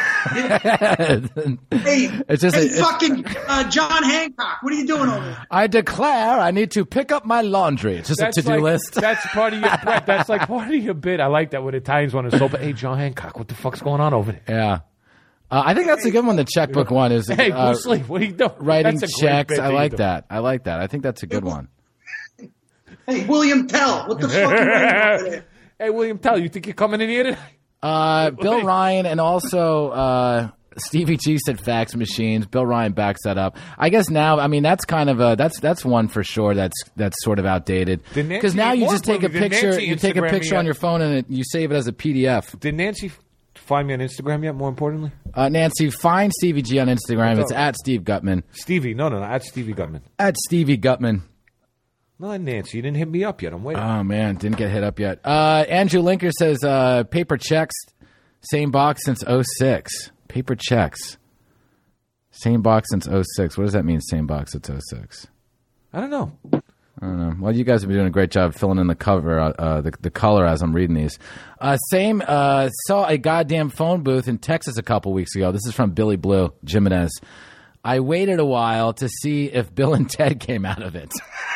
C: Hey,
A: It's just
C: hey
A: a- it's-
C: fucking uh, John Hancock, what are you doing over there?
A: I declare I need to pick up my laundry. It's just a to-do
B: like,
A: list.
B: That's part of your Brett, that's like part of your bit. I like that when Italians want to so. But hey, John Hancock, what the fuck's going on over there?
A: Yeah. Uh, I think that's a good one. The checkbook one is
B: Hey,
A: uh,
B: Bruce Lee, what are you doing?
A: writing
B: That's a great
A: checks.
B: bit
A: I
B: you
A: like
B: do.
A: that. I like that. I think that's a good one.
C: Hey, William Tell, what the fuck are you writing over there?
B: Hey, William Tell, you think you're coming in here today?
A: Uh, Bill Ryan and also uh, Stevie G said fax machines. Bill Ryan backs that up. I guess now, I mean, that's kind of a that's that's one for sure. That's that's sort of outdated
B: Did Nancy-
A: because now you
B: more
A: just take a
B: importantly, did
A: picture.
B: Nancy
A: You take a
B: Instagram
A: picture
B: me
A: on
B: yet?
A: your phone and it, you save it as a P D F.
B: Did Nancy f- find me on Instagram yet? More importantly,
A: Uh, Nancy, find Stevie G on Instagram. It's
B: up?
A: at Steve Gutman.
B: Stevie. No, no, no. At Stevie Gutman.
A: At Stevie Gutman.
B: No, Nancy, you didn't hit me up yet. I'm waiting.
A: Oh man, didn't get hit up yet. Uh, Andrew Linker says uh, paper checks, same box since oh six. Paper checks, same box since oh six. What does that mean? Same box since oh six.
B: I don't know.
A: I don't know. Well, you guys have been doing a great job filling in the cover, uh, uh, the the color as I'm reading these. Uh, same. Uh, saw a goddamn phone booth in Texas a couple weeks ago. This is from Billy Blue Jimenez. I waited a while to see if Bill and Ted came out of it.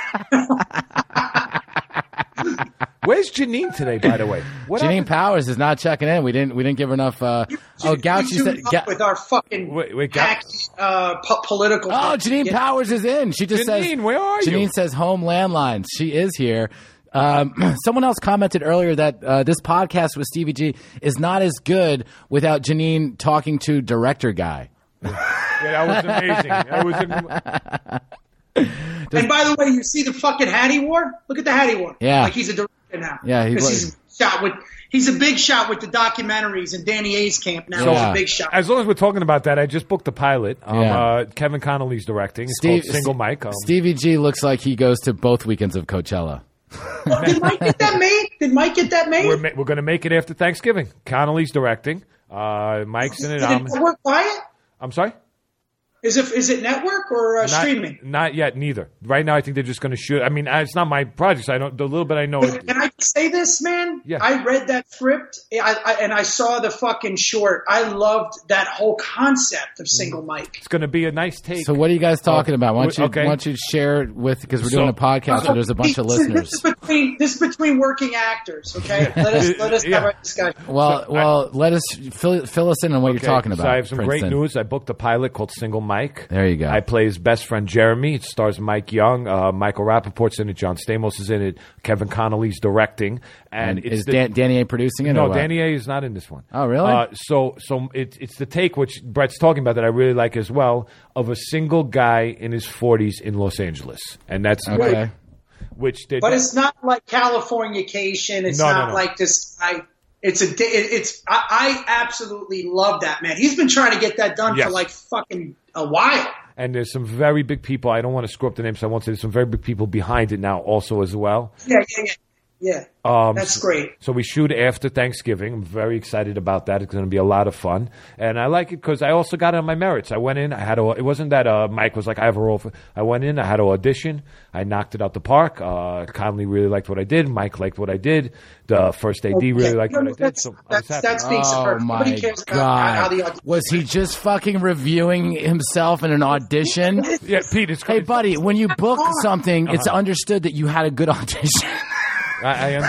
B: Where's Janine today, by the way? What
A: Janine
B: happened?
A: Powers is not checking in. We didn't. We didn't give her enough. Uh, oh, Gouchy
C: You
A: said.
C: tuned up
A: Ga-
C: with our fucking
B: Wait, wait, Gou-
C: hack, uh, po- political.
A: oh, Janine
C: Yeah.
A: Powers is in. She just says.
B: Janine, where are you?
A: Janine says home landlines. She is here. Um, someone else commented earlier that uh, this podcast with Stevie G is not as good without Janine talking to director guy.
B: Yeah, that was amazing. That was am-
C: And by the way, you see the fucking hat he wore? Look at the hat he wore.
A: Yeah.
C: Like he's a director now.
A: Yeah, he
C: 'Cause
A: was.
C: he's shot with. He's a big shot with the documentaries, and Danny A's camp now
A: Yeah.
C: is a big shot.
B: As long as we're talking about that, I just booked the pilot. Um,
A: Yeah.
B: uh, Kevin Connolly's directing. It's
A: Steve-
B: called Single Mike. Um,
A: Stevie G looks like he goes to both weekends of Coachella.
C: Oh, did Mike get that made? Did Mike get that made?
B: we're ma- we're going to make it after Thanksgiving. Connolly's directing. Uh, Mike's in it.
C: Did it
B: I'm,
C: network buy it?
B: I'm sorry?
C: Is it is it network or uh,
B: Not,
C: streaming?
B: Not yet, neither. Right now, I think they're just going to shoot. I mean, uh, it's not my project. So I don't. The little bit I know. It,
C: Can I say this, man?
B: Yeah.
C: I read that script I, I, and I saw the fucking short. I loved that whole concept of Single Mike.
B: it's going to be a nice take.
A: So what are you guys talking
B: Oh,
A: about? Why don't you,
B: okay.
A: why don't you share it with, because we're
B: So-
A: doing a podcast where there's a bunch of
C: This is-
A: listeners.
C: This is between this is between working actors. Okay, let us let us
B: Yeah.
C: have a discussion.
A: Well,
B: So,
A: well, let us fill, fill us in on what
B: Okay,
A: you're talking about.
B: So I have some
A: Princeton.
B: great news. I booked a pilot called Single Mike.
A: There you go.
B: I play his best friend Jeremy. It stars Mike Young. Uh, Michael Rappaport's in it. John Stamos is in it. Kevin Connolly's directing. And,
A: And
B: it's
A: is
B: the,
A: Dan, Danny A producing it? or
B: No,
A: what?
B: Danny A is not in this one.
A: Oh, really?
B: Uh, so, so it's it's the take which Brett's talking about that I really like as well, of a single guy in his forties in Los Angeles, and that's
A: Okay.
B: which did.
C: But it's not like Californication. It's
B: No, no,
C: not
B: no.
C: like this guy. It's a. it- It's. I, I absolutely love that, man. He's been trying to get that done
B: Yes.
C: for like fucking a while.
B: and there's some very big people. I don't want to screw up the names, so I won't say there's some very big people behind it now, also as well.
C: Yeah, yeah, yeah. Yeah,
B: Um,
C: that's great.
B: So we shoot after Thanksgiving. I'm very excited about that. It's going to be a lot of fun, and I like it because I also got it on my merits. I went in. I had a. It wasn't that uh, Mike was like I have a role. For, I went in. I had to audition. I knocked it out the park. Uh, Conley really liked what I did. Mike liked what I did. The first A D really liked
C: No,
B: what
C: no,
B: I did.
C: that's,
B: So I was
C: that's,
B: happy.
C: that's being
A: Oh
C: superb.
A: my
C: Nobody cares about how
A: god!
C: the audition.
A: Was he just fucking reviewing himself in an audition?
B: Yeah, Pete. It's
A: Hey, buddy, when you book something, it's
B: Uh-huh.
A: understood that you had a good audition.
B: I, I understand.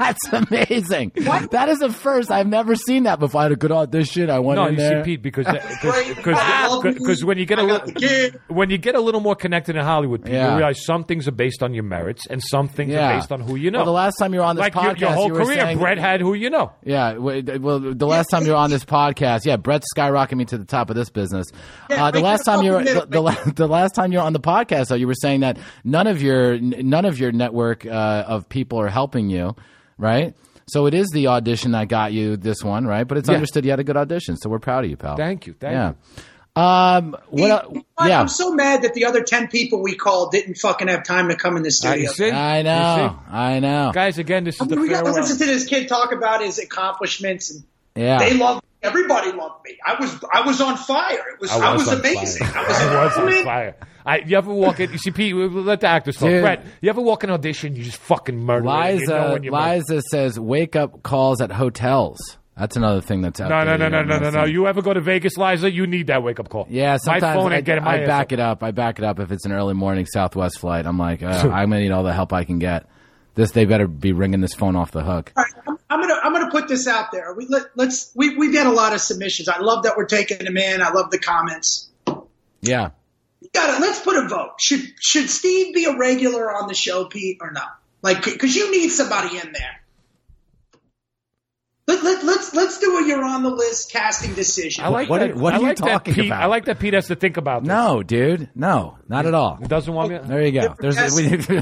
A: That's amazing. What? That is the first. I've never seen that before. I had a good audition. I went
B: no,
A: in
B: you
A: there.
B: see, Pete, because because when you get a little when you get a little more connected in Hollywood, Pete,
A: Yeah.
B: you realize some things are based on your merits and some things
A: Yeah.
B: are based on who you know.
A: Well, the last time you were on this
B: like
A: podcast,
B: your, your whole
A: you were
B: career,
A: saying,
B: Brett had who you know.
A: Yeah, w- well, the last time you were on this podcast, yeah, Brett skyrocketed me to the top of this business.
C: Yeah,
A: uh, the
C: make
A: last
C: it a
A: time you were
C: fucking
A: the, the, la- the last time you were on the podcast, though, you were saying that none of your n- none of your network uh, of people are helping you, right? So it is the audition that got you this one, right? But it's
B: Yeah.
A: understood you had a good audition, so we're proud of you, pal.
B: Thank you, thank
A: yeah.
B: you.
A: Um. What? el-
C: You know what?
A: yeah.
C: I'm so mad that the other ten people we called didn't fucking have time to come in the
B: Uh, you
C: studio.
B: see?
A: I
B: You
A: know.
B: see?
A: I know.
B: Guys, again, this is
C: I mean,
B: the
C: we got to
B: farewell.
C: listen to this kid talk about his accomplishments, and
A: Yeah.
C: they love. Everybody loved me. I was I was on fire. It was I was,
B: on
C: amazing.
B: Fire.
C: I was,
B: I was
C: I
B: on
C: mean,
B: fire. I, you ever walk in? You see, Pete, let the actors talk.
A: Dude.
B: Brett, you ever walk in an audition? You just fucking murder it. You know
A: Liza,
B: when you murder.
A: Liza says wake up calls at hotels. That's another thing that's out
B: No,
A: there.
B: no, no,
A: you
B: no, no, no, no.
A: must-
B: You ever go to Vegas, Liza? You need that wake up call.
A: Yeah,
B: my
A: sometimes
B: phone
A: I,
B: ain't getting my
A: I
B: ass
A: back
B: up.
A: it up. I back it up if it's an early morning Southwest flight. I'm like, uh, I'm gonna need all the help I can get. This, they better be ringing this phone off the hook.
C: all right, I'm, I'm gonna I'm gonna put this out there. We let, let's we we've had a lot of submissions. I love that we're taking them in. I love the comments.
A: Yeah.
C: You gotta let's put a vote. Should should Steve be a regular on the show, Pete, or not? Like, because you need somebody in there. Let, let, let's let's do a you're on the list casting decision.
B: I like
A: What
B: that.
A: are- what
B: I
A: are you
B: like that
A: talking
B: Pete,
A: about?
B: I like that Pete has to think about this.
A: No, dude. No, not at all.
B: He doesn't want me.
A: There you go. There's.
C: Yes.
A: We,
C: The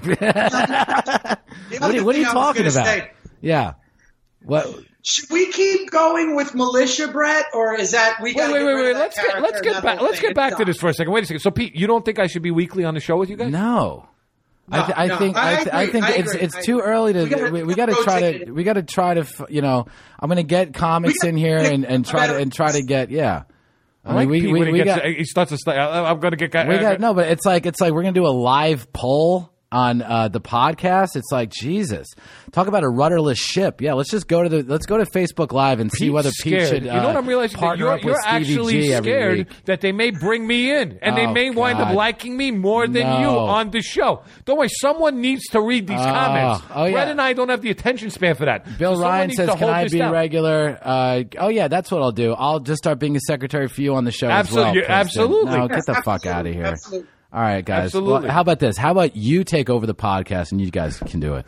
A: what,
C: other
A: are, what are you
C: thing I was
A: talking
C: gonna
A: about?
C: say,
A: Yeah. What?
C: should we keep going with militia, Brett, or is that we
B: Wait,
C: got
B: wait, wait, wait. Let's get let's get back let's get back to this for a second. Wait a second. So, Pete, you don't think I should be weekly on the show with you guys?
A: No. I, th- I
C: no,
A: think
C: I
A: I, th- I
C: agree,
A: think
C: I
A: it's
C: agree,
A: it's
C: I
A: too
C: agree.
A: early to
C: We gotta-
A: we, we
C: we
A: got to
C: gotta
A: try
C: rotate
A: to
C: it.
A: we got to try to f- you know I'm going to get comics
C: We
A: in here
C: gotta-
A: and, and try to and try to get yeah.
B: I like
A: we
B: Pete
A: we,
B: when he,
A: we
B: gets,
A: got
B: he starts to. St- I'm going to get.
A: we got no, but it's like it's like we're going to do a live poll on uh, the podcast. It's like Jesus, talk about a rudderless ship. Yeah, let's just go to the let's go to Facebook Live and see
B: Pete's
A: whether Pete
B: scared.
A: should. Uh,
B: you know what I'm realizing? That
A: partner
B: you're
A: up with
B: you're
A: Stevie
B: actually
A: G every
B: scared
A: week.
B: that they may bring me in, and they
A: Oh,
B: may wind up
A: God.
B: liking me more than
A: No.
B: you on the show. Don't worry, someone needs to read these
A: Oh,
B: comments.
A: oh, yeah.
B: Brett and I don't have the attention span for that.
A: Bill
B: So someone
A: Ryan
B: needs
A: says,
B: to
A: "Can
B: hold
A: I
B: this
A: be
B: down."
A: regular?" Uh, oh yeah, that's what I'll do. I'll just start being a secretary for you on the show
B: Absolutely,
A: as well. Kristen.
B: absolutely.
A: No, get the
C: Yes,
A: fuck out of here.
C: absolutely.
A: All right, guys.
B: Absolutely.
A: Well, how about this? How about you take over the podcast and you guys can do it?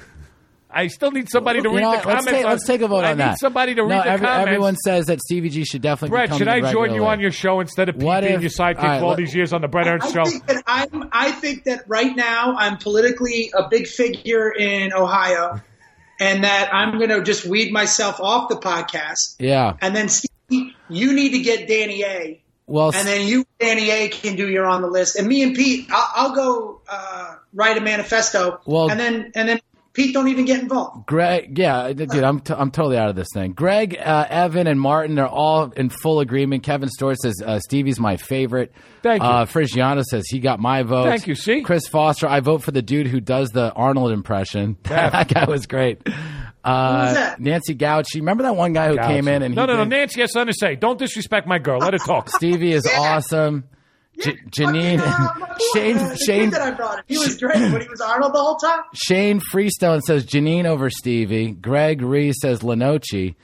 B: I still need somebody to
A: You
B: read
A: know,
B: the
A: let's
B: comments.
A: take,
B: on-
A: let's take a vote
B: I
A: on
B: need
A: that.
B: somebody to
A: no,
B: read the
A: every-
B: comments.
A: Everyone says that Stevie G should definitely
B: Brett,
A: become
B: should
A: the
B: I join you
A: regular.
B: on your show instead of Pete
A: What
B: being
A: if-
B: your sidekick
A: all right,
B: for all
A: let-
B: these years on the Brett Ernst
C: I
B: show?
C: think that I'm. I think that right now I'm politically a big figure in Ohio, and that I'm going to just weed myself off the podcast.
A: Yeah.
C: And then Steve, you need to get Danny A.
A: Well,
C: And then you, Danny A, can do your on the list, and me and Pete, I'll, I'll go uh, write a manifesto.
A: Well-
C: and then and then Pete don't even get involved.
A: Greg, yeah, dude, I'm t- I'm totally out of this thing. Greg, uh, Evan, and Martin are all in full agreement. Kevin Storr says uh, Stevie's my favorite.
B: Thank you.
A: Uh, Frigiano says he got my vote.
B: Thank you, see?
A: Chris Foster, I vote for the dude who does the Arnold impression.
B: Yeah.
A: That guy was great. Uh,
C: Who was that?
A: Nancy Gauchi. Remember that one guy who came in and
B: no,
A: he
B: no, no.
A: did-
B: Nancy has something to say. Don't disrespect my girl. Let her talk.
A: Stevie is awesome. J- Janine,
C: Fucking, uh,
A: Shane,
C: the kid
A: Shane,
C: that I brought him. He was great, but he was Arnold the whole time.
A: Shane Freestone says Janine over Stevie. Greg Reese says Lenoci.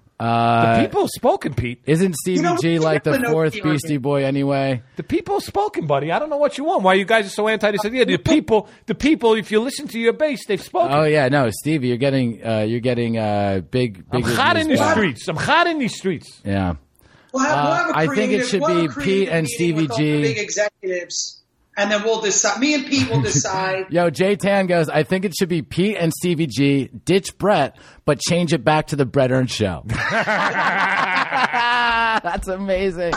A: Uh,
B: The people have spoken, Pete.
A: Isn't Stevie
C: You know,
A: G
C: we
A: like the
C: got Lenoci
A: fourth
C: on
A: Beastie
C: here.
A: Boy anyway?
B: The people have spoken, buddy. I don't know what you want. Why you guys are so anti this idea? The people, the people. If you listen to your base, they've spoken.
A: Oh yeah, no, Stevie, you're getting uh, you're getting uh, big.
B: I'm
A: big
B: hot in the
A: reviews back.
B: streets. I'm hot in these streets.
A: Yeah.
C: We'll have, we'll have a
A: Uh, I think it
C: creative-
A: should
C: we'll have
A: be
C: a creative
A: Pete and
C: meeting
A: Stevie
C: with all the
A: G.
C: big executives, and then we'll decide. Me and Pete will decide.
A: Yo, Jay Tan goes, I think it should be Pete and Stevie G, ditch Brett, but change it back to the Brett Ernst show. That's amazing.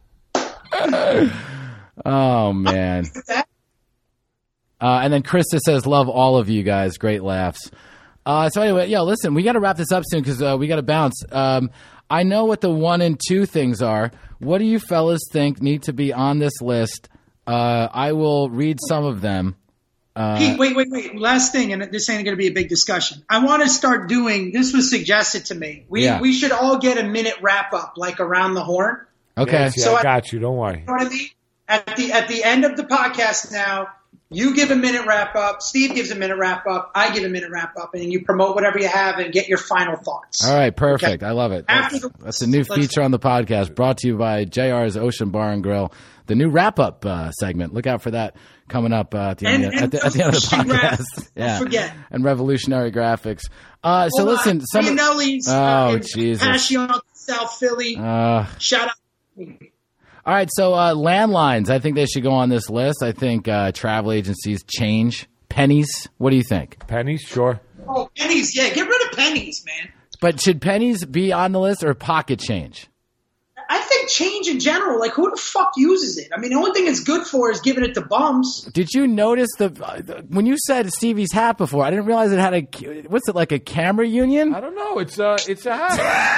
A: Oh, man. Uh, and then Krista says, love all of you guys. Great laughs. Uh, so anyway, yo, listen, we got to wrap this up soon because uh, we got to bounce. Um, I know what the one and two things are. What do you fellas think need to be on this list? Uh, I will read some of them.
C: Pete, wait, wait, wait. Last thing, and this ain't going to be a big discussion. I want to start doing. This was suggested to me. We
A: Yeah.
C: we should all get a minute wrap up, like around the horn.
A: Okay.
B: Nancy,
C: So
B: I
C: I-
B: got you. Don't worry.
C: You know what I mean? At the at the end of the podcast now, You give a minute wrap up. Steve gives a minute wrap up. I give a minute wrap up, and you promote whatever you have and get your final thoughts.
A: All right, perfect.
C: Okay.
A: I love it. That's,
C: After the-
A: that's a new feature on the podcast, brought to you by J R's Ocean Bar and Grill. The new wrap up uh, segment. Look out for that coming up uh, at the end.
C: And-
A: of, at,
C: and
A: the, at the end of the
C: Revolution
A: podcast.
C: Graphics.
A: Yeah,
C: Don't forget.
A: and revolutionary graphics. Uh, so
C: Hold
A: listen,
C: on.
A: some.
C: Leonelli's,
A: Oh,
C: uh, in
A: Jesus.
C: Passion, South Philly.
A: Uh,
C: Shout out.
A: all right, so uh, landlines. I think they should go on this list. I think uh, travel agencies change pennies. What do you think?
B: Pennies, sure.
C: Oh, pennies. Yeah, get rid of pennies, man.
A: But should pennies be on the list or pocket change?
C: I think change in general, like who the fuck uses it? I mean, the only thing it's good for is giving it to bums.
A: Did you notice the uh, when you said Stevie's hat before? I didn't realize it had a what's it like a camera union,
B: I don't know. It's uh, it's a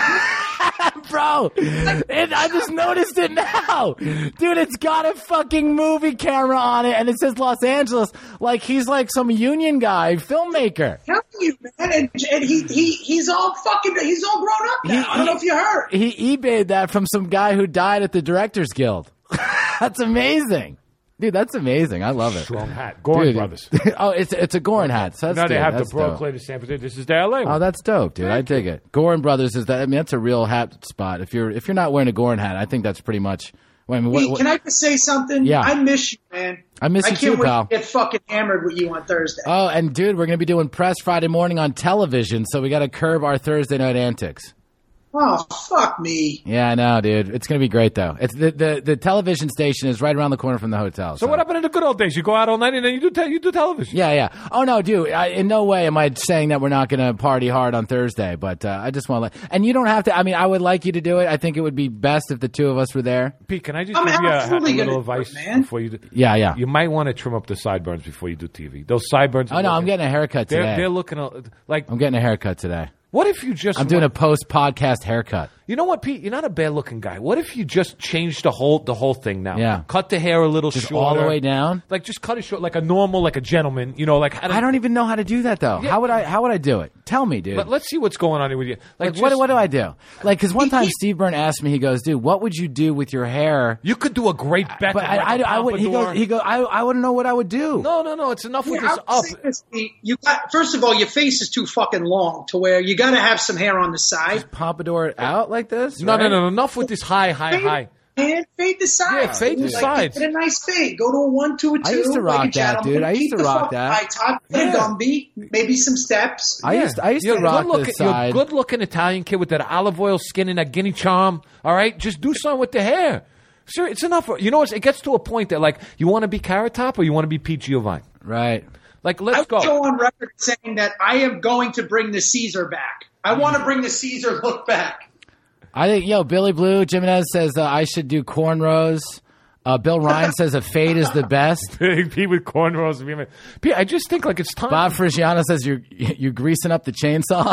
B: hat.
A: bro. And I just noticed it now, dude. It's got a fucking movie camera on it, and it says Los Angeles. Like he's like some union guy, filmmaker.
C: Telling you, man, and, and he he he's all fucking he's all grown up now.
A: He-
C: I don't know if you heard.
A: He eBayed that from some guy who died at the Directors Guild. That's amazing, dude. That's amazing. I love it.
B: Strong hat. Gorin
A: Dude.
B: Brothers.
A: Oh, it's it's a Gorin hat. So that's
B: Now they
A: good.
B: have the
A: That's dope.
B: Brooklyn to San Francisco. This is the L A
A: Oh,
B: one.
A: that's dope, dude. I dig it. Gorin Brothers is that. I mean, that's a real hat spot. If you're if you're not wearing a Gorin hat, I think that's pretty much. Wait, I mean, what,
C: Hey,
A: what-
C: can I just say something?
A: Yeah.
C: I miss you, man.
A: I miss
C: I
A: you
C: can't
A: too,
C: wait
A: pal.
C: to get fucking hammered with you on Thursday.
A: Oh, and dude, we're gonna be doing press Friday morning on television, so we got to curb our Thursday night antics.
C: Oh, fuck me.
A: Yeah, I know, dude. It's gonna be great though. It's the the, the television station is right around the corner from the hotel.
B: So what happened in the good old days? You go out all night and then you do te- you do television.
A: Yeah, yeah. Oh no, dude. I, in no way am I saying that we're not going to party hard on Thursday, but uh, I just want to. And you don't have to. I mean, I would like you to do it. I think it would be best if the two of us were there.
B: Pete, can I just
C: I'm
B: give you a, a
C: absolutely
B: little
C: gonna do
B: advice
C: it, man.
B: before you do?
A: Yeah, yeah.
B: You might want to trim up the sideburns before you do T V. Those sideburns.
A: Oh no, I'm getting a haircut
B: They're,
A: today.
B: they're looking a- like.
A: I'm getting a haircut today.
B: What if you just?
A: I'm doing a
B: went-
A: post podcast haircut.
B: You know what, Pete? You're not a bad looking guy. What if you just changed the whole the whole thing now?
A: Yeah.
B: Cut the hair a little
A: Just
B: shorter.
A: all the way down.
B: Like just cut it short, like a normal, like a gentleman. You know, like how to-
A: I don't even know how to do that though.
B: Yeah.
A: How would I? How would I do it? Tell me, dude.
B: Let, let's see what's going on here with you. Like,
A: like, what,
B: just-
A: what do I do? Like, because one time Steve Byrne asked me, he goes, "Dude, what would you do with your hair?"
B: You could do a great Beckham.
A: But I,
B: like a
A: I, I would. He
B: pompadour.
A: goes, he goes, I, I wouldn't know what I would do.
B: No, no, no. It's enough with
C: Yeah,
B: this
C: I
B: up.
C: would say this, Pete. You got, first of all, your face is too fucking long to where you got to have some hair on the side.
A: Pompadour out like this?
B: No,
A: right?
B: no, no, no. Enough with this high, high,
C: Fade,
B: high.
C: And fade the sides.
B: Yeah, fade the
C: Like,
B: sides.
C: Get a nice fade. Go to a one, two, a two.
A: I used to rock
C: like a
A: that,
C: gentleman.
A: dude. I used
C: Keep
A: to
C: the
A: rock
C: fuck
A: that.
C: high top. Put
B: Yeah.
C: a Gumby. Maybe some steps.
A: I used, I used
B: You're
A: to rock
B: good looking,
A: this side.
B: You're a good-looking Italian kid with that olive oil skin and that guinea charm. All right, just do something with the hair. Sir, it's enough. You know, it's, it gets to a point that like you want to be Carrot Top or you want to be Pete Giovanni.
A: Right.
B: Like,
C: I
B: let's
C: would
B: go.
C: go on record saying that I am going to bring the Caesar back. I want to bring the Caesar look back.
A: I think, yo, Billy Blue, Jimenez says uh, I should do cornrows. Uh, Bill Ryan says a fade is the best.
B: Pete with cornrows. Pete, I just think like it's time.
A: Bob Frisiano says you're you greasing up the chainsaw.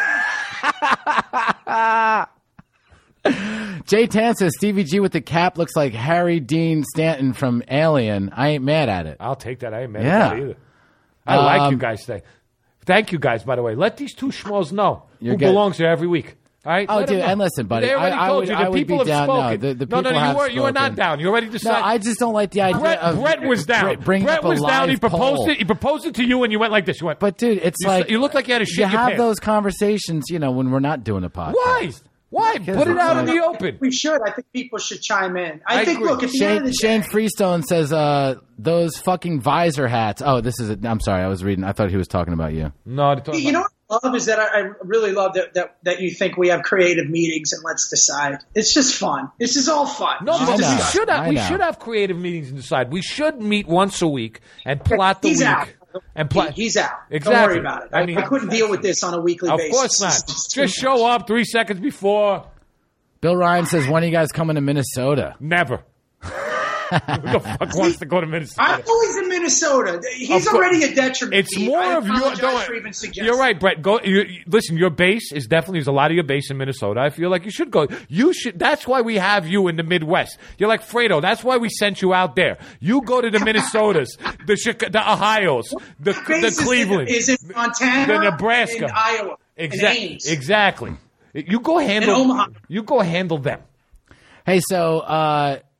A: Jay Tan says Stevie G with the cap looks like Harry Dean Stanton from Alien. I ain't mad at it.
B: I'll take that. I ain't mad
A: Yeah.
B: at that either. I like
A: Um,
B: you guys today. Thank you guys, by the way. Let these two schmoes know
A: You're
B: who
A: getting-
B: belongs here every week. All right?
A: Oh,
B: Let them
A: dude,
B: know.
A: and listen, buddy,
B: They already
A: I- I
B: told
A: would-
B: you.
A: I
B: The
A: would
B: people
A: be
B: have
A: down- no,
B: spoken.
A: the- the
B: no, no,
A: people
B: no,
A: have
B: you were, you were not
A: spoken.
B: down. You already
A: No,
B: decided.
A: I just don't like the idea
B: Brett,
A: of
B: Brett was down.
A: br- bringing
B: Brett
A: up a
B: was down. He
A: live
B: proposed
A: poll.
B: it. He proposed it to you, and you went like this. You went.
A: But dude, it's
B: You
A: like
B: s- you look like you had a shit
A: You
B: in your
A: have
B: pants.
A: those conversations, you know, when we're not doing a podcast.
B: Why? Why?
A: Because
B: Put it
A: it's
B: out in
A: like-
B: the open.
C: We should. I think people should chime in. I,
B: I
C: think,
B: agree.
C: look, at the end of
A: Shane,
C: the
A: Shane
C: day,
A: Freestone says uh, those fucking visor hats. Oh, this is. A, I'm sorry, I was reading. I thought he was talking about you.
B: No, they're talking
C: you know
B: about-
C: what I love is that I, I really love that, that that you think we have creative meetings and let's decide. It's just fun. This is all fun.
B: No,
A: I
B: because
A: know.
B: we should
A: I
B: have we
A: know.
B: should have creative meetings and decide. We should meet once a week and plot the
C: He's
B: week
C: out.
B: and plot.
C: He's out.
B: Exactly.
C: Don't worry about it. I,
B: I mean-
C: I couldn't deal with this on a weekly
B: Of
C: basis.
B: course not.
C: It's just too
B: Just show up three seconds before.
A: Bill Ryan says, when are you guys coming to Minnesota?
B: Never. Who the fuck wants to go to Minnesota?
C: I'm always in Minnesota. He's
B: Of course.
C: already a detriment.
B: It's
C: Pete.
B: more
C: I
B: of your.
C: apologize
B: Don't,
C: for even suggesting.
B: you're right, Brett. Go. You, you- listen, your base is definitely there's a lot of your base in Minnesota. I feel like you should go. You should. That's why we have you in the Midwest. You're like Fredo. That's why we sent you out there. You go to the Minnesotas, the Chica- the Ohio's, the
C: My base
B: the
C: is-
B: Cleveland,
C: is in Montana,
B: the Nebraska,
C: in Iowa,
B: exactly,
C: and Ames.
B: exactly. You go handle.
C: Omaha.
B: You go handle them.
A: Hey, so uh,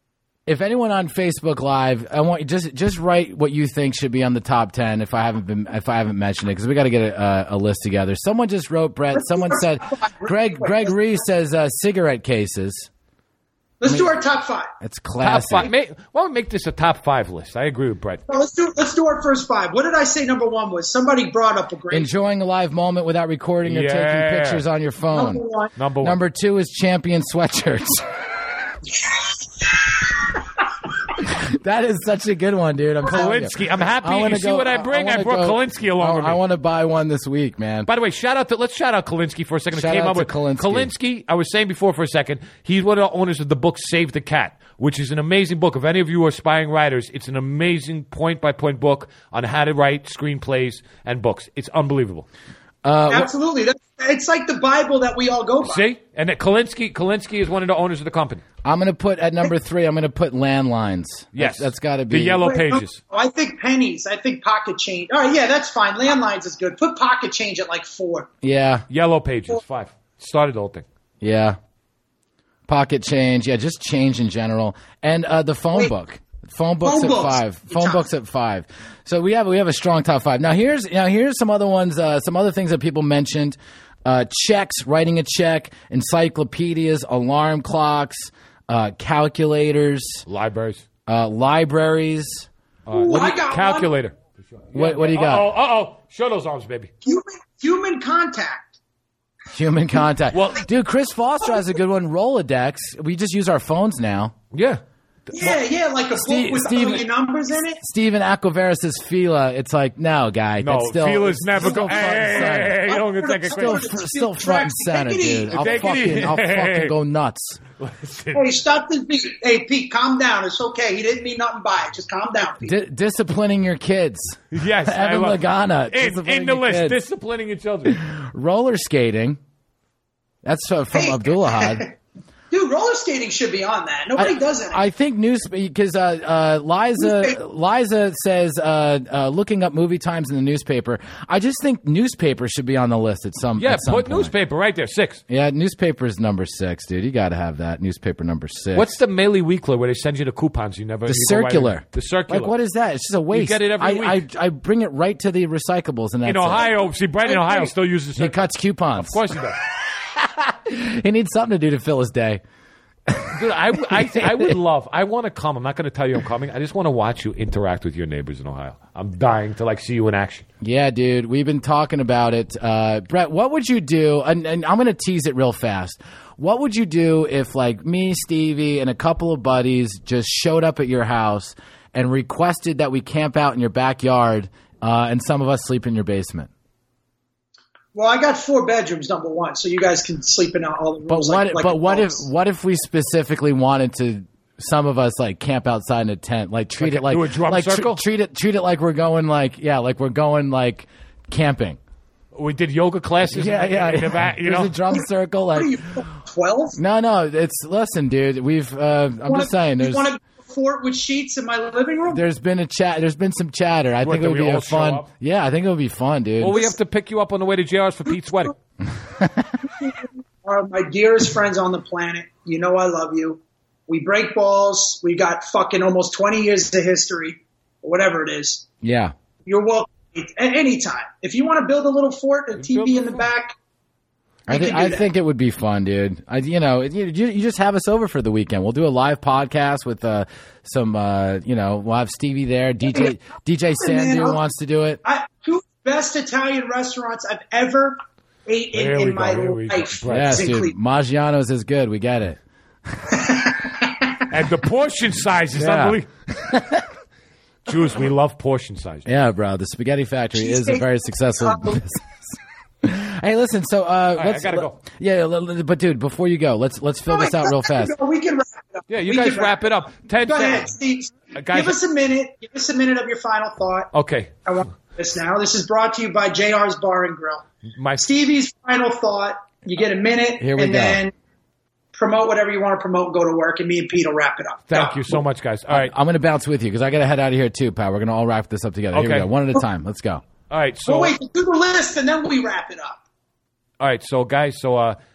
A: If anyone on Facebook Live, I want you just just write what you think should be on the top ten. If I haven't been, if I haven't mentioned it, because we got to get a, a list together. Someone just wrote, Brett. Someone said, Greg Greg Reese says uh, cigarette cases.
C: Let's I mean, do our top five.
A: It's classic.
B: Top five. Make, why don't we make this a top five list? I agree with Brett.
C: Well, let's do let's do our first five. What did I say? Number one was somebody brought up a great
A: enjoying a live moment without recording or
B: yeah.
A: taking pictures on your phone.
C: Number one.
B: Number one.
A: Number two is champion sweatshirts. That is such a good one, dude. I'm
B: Kolinsky. I'm happy. You see
A: go,
B: what I bring? I, I brought go, Kolinsky along
A: I,
B: with me.
A: I want to buy one this week, man.
B: By the way, shout out to let's shout out Kolinsky for a second.
A: Shout
B: came
A: out
B: up
A: to
B: with
A: Kolinsky.
B: Kolinsky. I was saying before for a second, he's one of the owners of the book Save the Cat, which is an amazing book. If any of you are aspiring writers, it's an amazing point-by-point book on how to write screenplays and books. It's unbelievable.
A: Uh,
C: Absolutely. That's, it's like the Bible that we all go by.
B: See? And that Kolinsky, Kolinsky is one of the owners of the company.
A: I'm going to put, at number three, I'm going to put landlines.
B: Yes.
A: That's, that's got to be.
B: The yellow
C: Wait,
B: pages.
C: No, I think pennies. I think pocket change. All right, yeah, that's fine. Landlines is good. Put pocket change at like four.
A: Yeah.
B: Yellow pages, five. Started the whole thing.
A: Yeah. Pocket change. Yeah, just change in general. And uh, the phone
C: Wait.
A: book. Phone books
C: Phone
A: at
C: books.
A: five. Phone
C: Top.
A: books at five. So we have we have a strong top five. Now here's now here's some other ones. Uh, some other things that people mentioned: uh, checks, writing a check, encyclopedias, alarm clocks, uh, calculators,
B: Libraries.
A: uh, libraries.
C: Ooh, I got
B: Calculator.
A: What what do you got?
B: Uh-oh, uh-oh. Show those arms, baby.
C: one. Human, human contact.
A: Human contact.
B: Well-
A: dude, Chris Foster has a good one. Rolodex. We just use our phones now.
B: Yeah.
C: Yeah, yeah, like a
A: Steve-
C: book with
A: Steve-
C: all your numbers in it.
A: Steven Aquaveris is Fila. It's like, no, guy.
B: No,
A: that's still,
B: Feela's
A: it's
B: never
A: still
B: go. Hey,
A: front and
B: hey,
A: center.
B: hey, hey, you don't get take a
A: Still,
B: credit.
A: fr- still front and center,
C: Take it easy.
A: dude. I'll
B: Take it
A: fucking,
B: easy.
A: I'll fucking go nuts.
C: Hey, stop this beat. Hey, Pete, calm down. It's okay. He didn't mean nothing by it. Just calm down, Pete.
A: D- disciplining your kids.
B: Yes, I
A: Evan
B: love-
A: Lagana.
B: In,
A: disciplining
B: in the
A: your
B: list,
A: kids.
B: disciplining your children.
A: Roller skating. That's uh, from
C: Hey.
A: Abdullahad.
C: Dude, roller skating should be on that. Nobody
A: I,
C: does that.
A: I think news because uh, uh, Liza Liza says uh, uh, looking up movie times in the newspaper. I just think newspaper should be on the list at some.
B: Yeah,
A: at some
B: put
A: point.
B: newspaper right there, six.
A: Yeah, newspaper is number six, dude. You got to have that newspaper number six.
B: What's the Maily Weekler where they send you the coupons you never
A: the
B: you go right
A: circular?
B: in? The circular.
A: Like what is that? It's just a waste.
B: get it every
A: I,
B: week.
A: I I bring it right to the recyclables, and that's
B: In
A: it.
B: Ohio, see, Brett in Ohio still uses
A: He
B: circular.
A: cuts coupons.
B: Of course he does.
A: He needs something to do to fill his day.
B: Dude, I, I, I would love, I want to come. I'm not going to tell you I'm coming. I just want to watch you interact with your neighbors in Ohio. I'm dying to like see you in action.
A: Yeah, dude, we've been talking about it. Uh, Brett, what would you do? And, and I'm going to tease it real fast. What would you do if, like, me, Stevie, and a couple of buddies just showed up at your house and requested that we camp out in your backyard uh, and some of us sleep in your basement?
C: Well, I got four bedrooms, number one, so you guys can sleep in all the rooms.
A: But what?
C: like, like
A: but what if?
C: adults.
A: What if we specifically wanted to? Some of us like camp outside in a tent, like treat
B: Like
A: it like
B: do a drum
A: like tr-
B: circle?
A: treat it treat it like we're going like yeah, like we're going like camping.
B: We did yoga classes.
A: Yeah,
B: in the,
A: yeah.
B: in the
A: yeah.
B: back, you
A: There's
B: know.
A: a drum circle.
C: What are
A: Like
C: you, twelve?
A: no, no. It's listen, dude. We've. Uh, I'm just saying.
C: You
A: There's
C: want to fort with sheets in my living room?
A: there's been a chat. There's been some chatter. I
B: What,
A: think it
B: that
A: would
B: we
A: be
B: all
A: a
B: show
A: fun.
B: up?
A: Yeah, I think it would be fun, dude.
B: Well, we have to pick you up on the way to J R's for Pete's wedding.
C: Are my dearest friends on the planet. You know I love you. We break balls. We got fucking almost twenty years of history, or whatever it is.
A: yeah.
C: You're welcome at any time. If you want to build a little fort, a T V
B: build
C: in
B: a
C: the
B: fort.
C: back,
A: I,
C: we
A: th-
C: can do
A: I
C: that.
A: think it would be fun, dude. I, you know, you, you you just have us over for the weekend. We'll do a live podcast with uh, some, uh, you know, we'll have Stevie there. D J D J
C: Man,
A: Sandu
C: I'll-
A: wants to do it.
C: I, two best Italian restaurants I've ever ate in,
B: There we
C: in
B: go,
C: my
B: there we go.
C: life.
B: Right.
A: Yes,
C: in
A: dude.
C: Cleveland.
A: Maggiano's is good. We get it.
B: And the portion size is
A: Yeah.
B: unbelievable. Jews, we love portion size.
A: Yeah, bro. The Spaghetti Factory is a very successful business. Hey, listen. So, uh,
B: right,
A: let's.
B: I gotta
A: let-
B: go.
A: Yeah, l- l- but dude, before you go, let's let's fill this out real fast.
C: We can wrap it up.
B: Yeah, you
C: We
B: guys
C: can
B: wrap it up. Ten
C: Go ahead,
B: seconds.
C: Steve.
B: Uh, guys-
C: Give us a minute. Give us a minute of your final thought.
B: Okay.
C: I want this now. This is brought to you by J R's Bar and Grill.
B: My
C: Stevie's final thought. You get a minute,
A: Here we
C: and
A: go.
C: then promote whatever you want to promote and go to work, and me and Pete will wrap it up.
B: Thank
C: Go.
B: you so much, guys. All right.
A: I'm going to bounce with you because I got to head out of here too, pal. We're going to all wrap this up together. Here we
B: Okay.
A: go, one at a time. Let's go.
B: All right. So
C: Oh, wait, do the list, and then we wrap it up.
B: All right, so guys, so uh,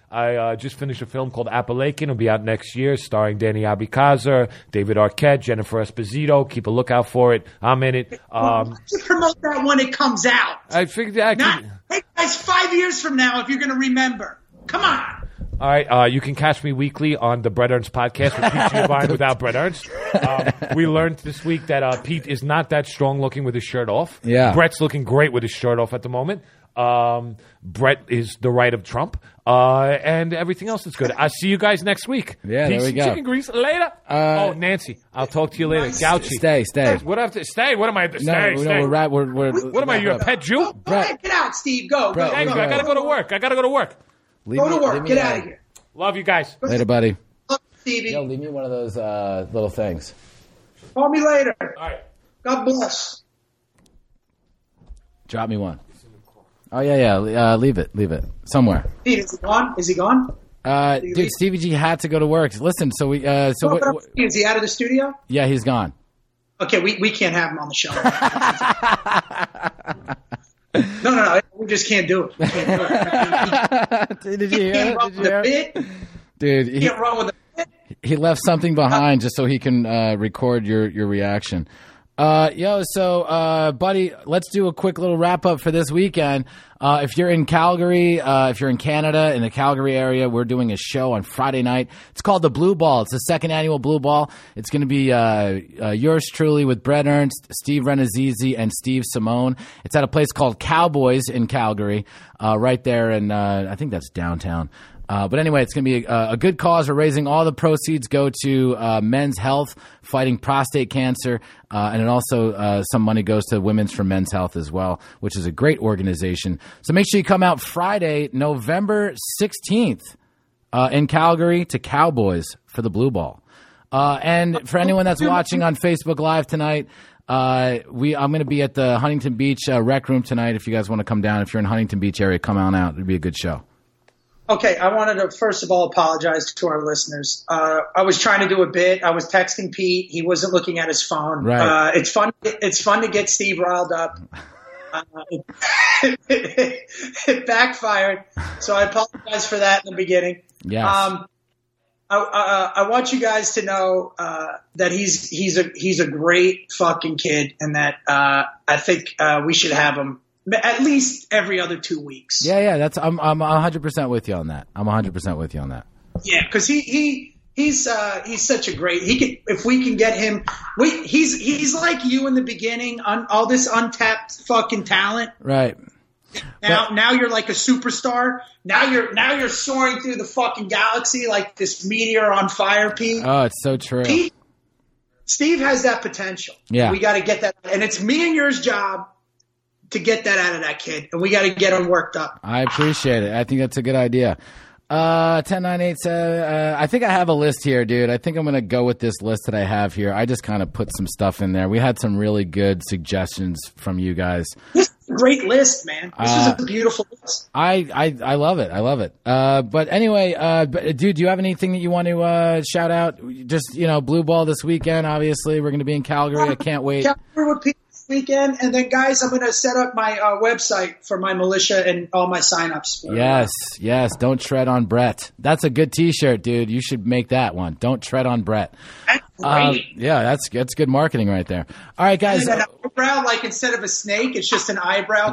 B: I uh, just finished a film called Appalachian. It'll be out next year, starring Danny Abikazer, David Arquette, Jennifer Esposito. Keep a lookout for it. I'm in it. Um,
C: Why don't you promote that when it comes out?
B: I figured I
C: Not,
B: could.
C: hey guys, five years from now, if you're going to remember. Come on.
B: All right, uh, you can catch me weekly on the Brett Ernst podcast with Pete Giovanni without Brett Ernst. Um, we learned this week that uh, Pete is not that strong looking with his shirt off.
A: Yeah.
B: Brett's looking great with his shirt off at the moment. Um, Brett is the right of Trump, uh, and everything else is good. I'll see you guys next week.
A: Yeah,
B: Peace
A: there we
B: and
A: go.
B: Chicken grease later.
A: Uh,
B: oh, Nancy, I'll talk to you later. Gouchy.
A: Stay, stay.
B: What have to stay? What am I? Stay,
A: No, no,
B: stay.
A: we're, ra- we're, we're
B: What am I? You a pet Jew?
C: Go ahead, get out, Steve. Go.
A: Brett,
C: go,
B: Thank
C: go,
B: you. I
C: go.
B: gotta go to work. I gotta go to work.
A: Leave
C: Go
A: me-
C: to work.
A: leave me
C: Get
A: a-
C: out of here.
B: Love you guys.
A: Later, buddy.
C: Look, Stevie.
A: Yo, leave me one of those uh, little things.
C: Call me later.
B: All right.
C: God bless.
A: Drop me one. Oh, yeah, yeah. Uh, leave it. Leave it. Somewhere.
C: Pete, is he gone? Is he gone?
A: Uh, dude, Stevie G had to go to work. Listen, so we... Uh, so
C: No,
A: we,
C: but I'm
A: we-
C: saying, is he out of the studio?
A: yeah, he's gone.
C: Okay, we, we can't have him on the show. no, no, no. We just can't do it. We can't do it.
A: Did
C: He
A: you hear
C: can't
A: it?
C: run
A: Did
C: with
A: you
C: a
A: hear it?
C: bit.
A: Dude,
C: He
A: he,
C: can't run with a bit.
A: he left something behind just so he can uh, record your, your reaction. Uh, yo, so, uh, buddy, let's do a quick little wrap up for this weekend. Uh, if you're in Calgary, uh, if you're in Canada, in the Calgary area, we're doing a show on Friday night. It's called the Blue Ball. It's the second annual Blue Ball. It's going to be, uh, uh, yours truly with Brett Ernst, Steve Renazizi, and Steve Simone. It's at a place called Cowboys in Calgary, uh, right there in, uh, I think that's downtown. Uh, but anyway, it's going to be a, a good cause. We're raising all the proceeds go to uh, Men's Health, fighting prostate cancer, uh, and it also uh, some money goes to Women's for Men's Health as well, which is a great organization. So make sure you come out Friday, November sixteenth, uh, in Calgary to Cowboys for the Blue Ball. Uh, and for anyone that's watching on Facebook Live tonight, uh, we I'm going to be at the Huntington Beach uh, Rec Room tonight. If you guys want to come down, if you're in Huntington Beach area, come on out. It'd be a good show.
C: Okay, I wanted to first of all apologize to our listeners. Uh, I was trying to do a bit. I was texting Pete. He wasn't looking at his phone.
A: Right.
C: Uh, it's fun. It's fun to get Steve riled up. Uh, it, it, it backfired, so I apologize for that in the beginning.
A: Yes.
C: Um, I, I, I want you guys to know uh, that he's he's a he's a great fucking kid, and that uh, I think uh, we should have him at least every other two weeks.
A: Yeah, yeah, that's I'm I'm one hundred percent with you on that. I'm one hundred percent with you on that.
C: Yeah, because he he he's uh, he's such a great. He can if we can get him. We he's he's like you in the beginning. On all this untapped fucking talent.
A: Right.
C: Now now you're like a superstar. Now you're now you're soaring through the fucking galaxy like this meteor on fire, Pete.
A: Oh, it's so true.
C: Pete Steve has that potential.
A: Yeah.
C: We got to get that, and it's me and yours job to get that out of that kid, and we got to get him worked up.
A: I appreciate it. I think that's a good idea. Uh, ten nine eight seven. Uh, I think I have a list here, dude. I think I'm gonna go with this list that I have here. I just kind of put some stuff in there. We had some really good suggestions from you guys.
C: This is a great list, man. This
A: Uh,
C: is a beautiful list.
A: I, I, I love it. I love it. Uh, but anyway, uh, but, dude, do you have anything that you want to uh, shout out? Just, you know, Blue Ball this weekend. Obviously, we're gonna be in Calgary. I can't wait.
C: Calgary with Pete this weekend, and then guys, I'm gonna set up my uh, website for my militia and all my signups.
A: Yes, yes. Don't tread on Brett. That's a good T-shirt, dude. You should make that one. Don't tread on Brett.
C: That's
A: Uh,
C: great.
A: yeah, that's that's good marketing right there. All right, guys.
C: And an eyebrow, like instead of a snake, it's just an eyebrow.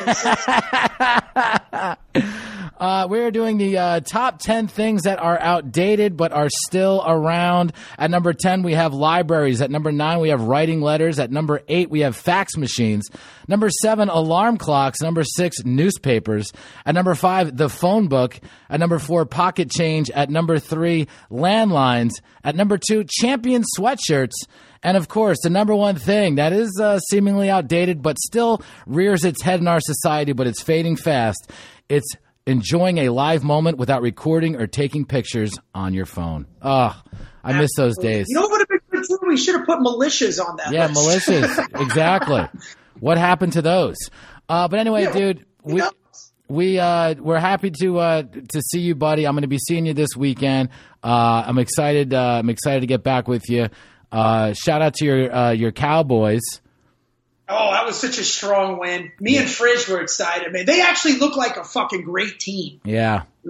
C: But
A: Uh, we're doing the uh, top ten things that are outdated but are still around. At number ten, we have libraries. At number nine, we have writing letters. At number eight, we have fax machines. Number seven, alarm clocks. Number six, newspapers. At number five, the phone book. At number four, pocket change. At number three, landlines. At number two, champion sweatshirts. And of course, the number one thing that is uh, seemingly outdated but still rears its head in our society, but it's fading fast. It's enjoying a live moment without recording or taking pictures on your phone. Oh, I miss those days.
C: you know what would have been good too? We should have put militias on that
A: Yeah,
C: list.
A: militias. Exactly. What happened to those? Uh, but anyway,
C: Yeah,
A: dude,
C: you
A: we
C: know?
A: we uh, we're happy to uh, to see you, buddy. I'm going to be seeing you this weekend. Uh, I'm excited. Uh, I'm excited to get back with you. Uh, shout out to your uh, your Cowboys.
C: Oh, that was such a strong win. Me and Fridge were excited, man. They actually look like a fucking great team.
A: Yeah.
C: Like,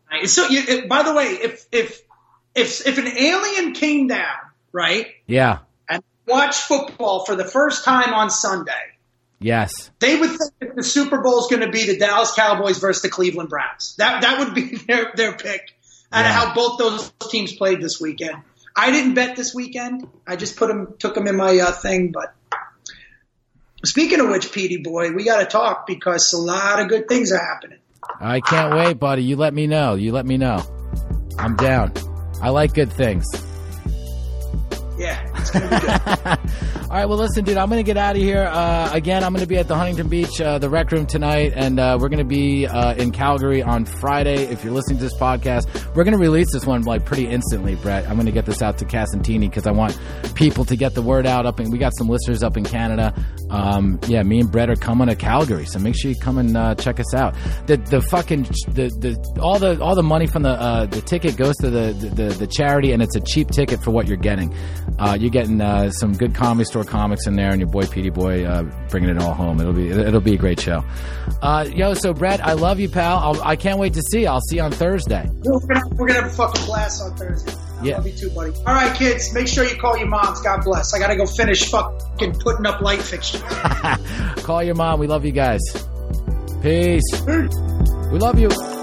C: So, you, it, by the way, if if if if an alien came down, right?
A: Yeah.
C: And watched football for the first time on Sunday,
A: yes,
C: they would think that the Super Bowl is going to be the Dallas Cowboys versus the Cleveland Browns. That that would be their their pick, and
A: Yeah.
C: how both those teams played this weekend. I didn't bet this weekend. I just put them, took them in my uh, thing. But speaking of which, Petey boy, we got to talk because a lot of good things are happening.
A: I can't wait, buddy. You let me know. You let me know. I'm down. I like good things.
C: Yeah, it's going to be good.
A: All right, well, listen, dude, I'm going to get out of here. Uh, again, I'm going to be at the Huntington Beach, uh, the Rec Room tonight, and uh, we're going to be uh, in Calgary on Friday. If you're listening to this podcast, we're going to release this one like pretty instantly, Brett. I'm going to get this out to Casantini because I want people to get the word out. Up, and we got some listeners up in Canada. Um, yeah, me and Brett are coming to Calgary, so make sure you come and uh, check us out. The the fucking the, the all the all the money from the uh, the ticket goes to the, the the charity, and it's a cheap ticket for what you're getting. Uh, you're getting uh, some good Comedy Store comics in there, and your boy Petey Boy uh, bringing it all home. It'll be it'll be a great show. Uh, yo, so Brett, I love you, pal. I'll, I can't wait to see you. I'll see you on Thursday.
C: We're gonna, we're gonna have a fucking blast on Thursday. I
A: Yeah.
C: love you too, buddy. All right, kids, make sure you call your moms. God bless. I gotta go finish fucking putting up light fixtures.
A: Call your mom. We love you guys. Peace. We love you.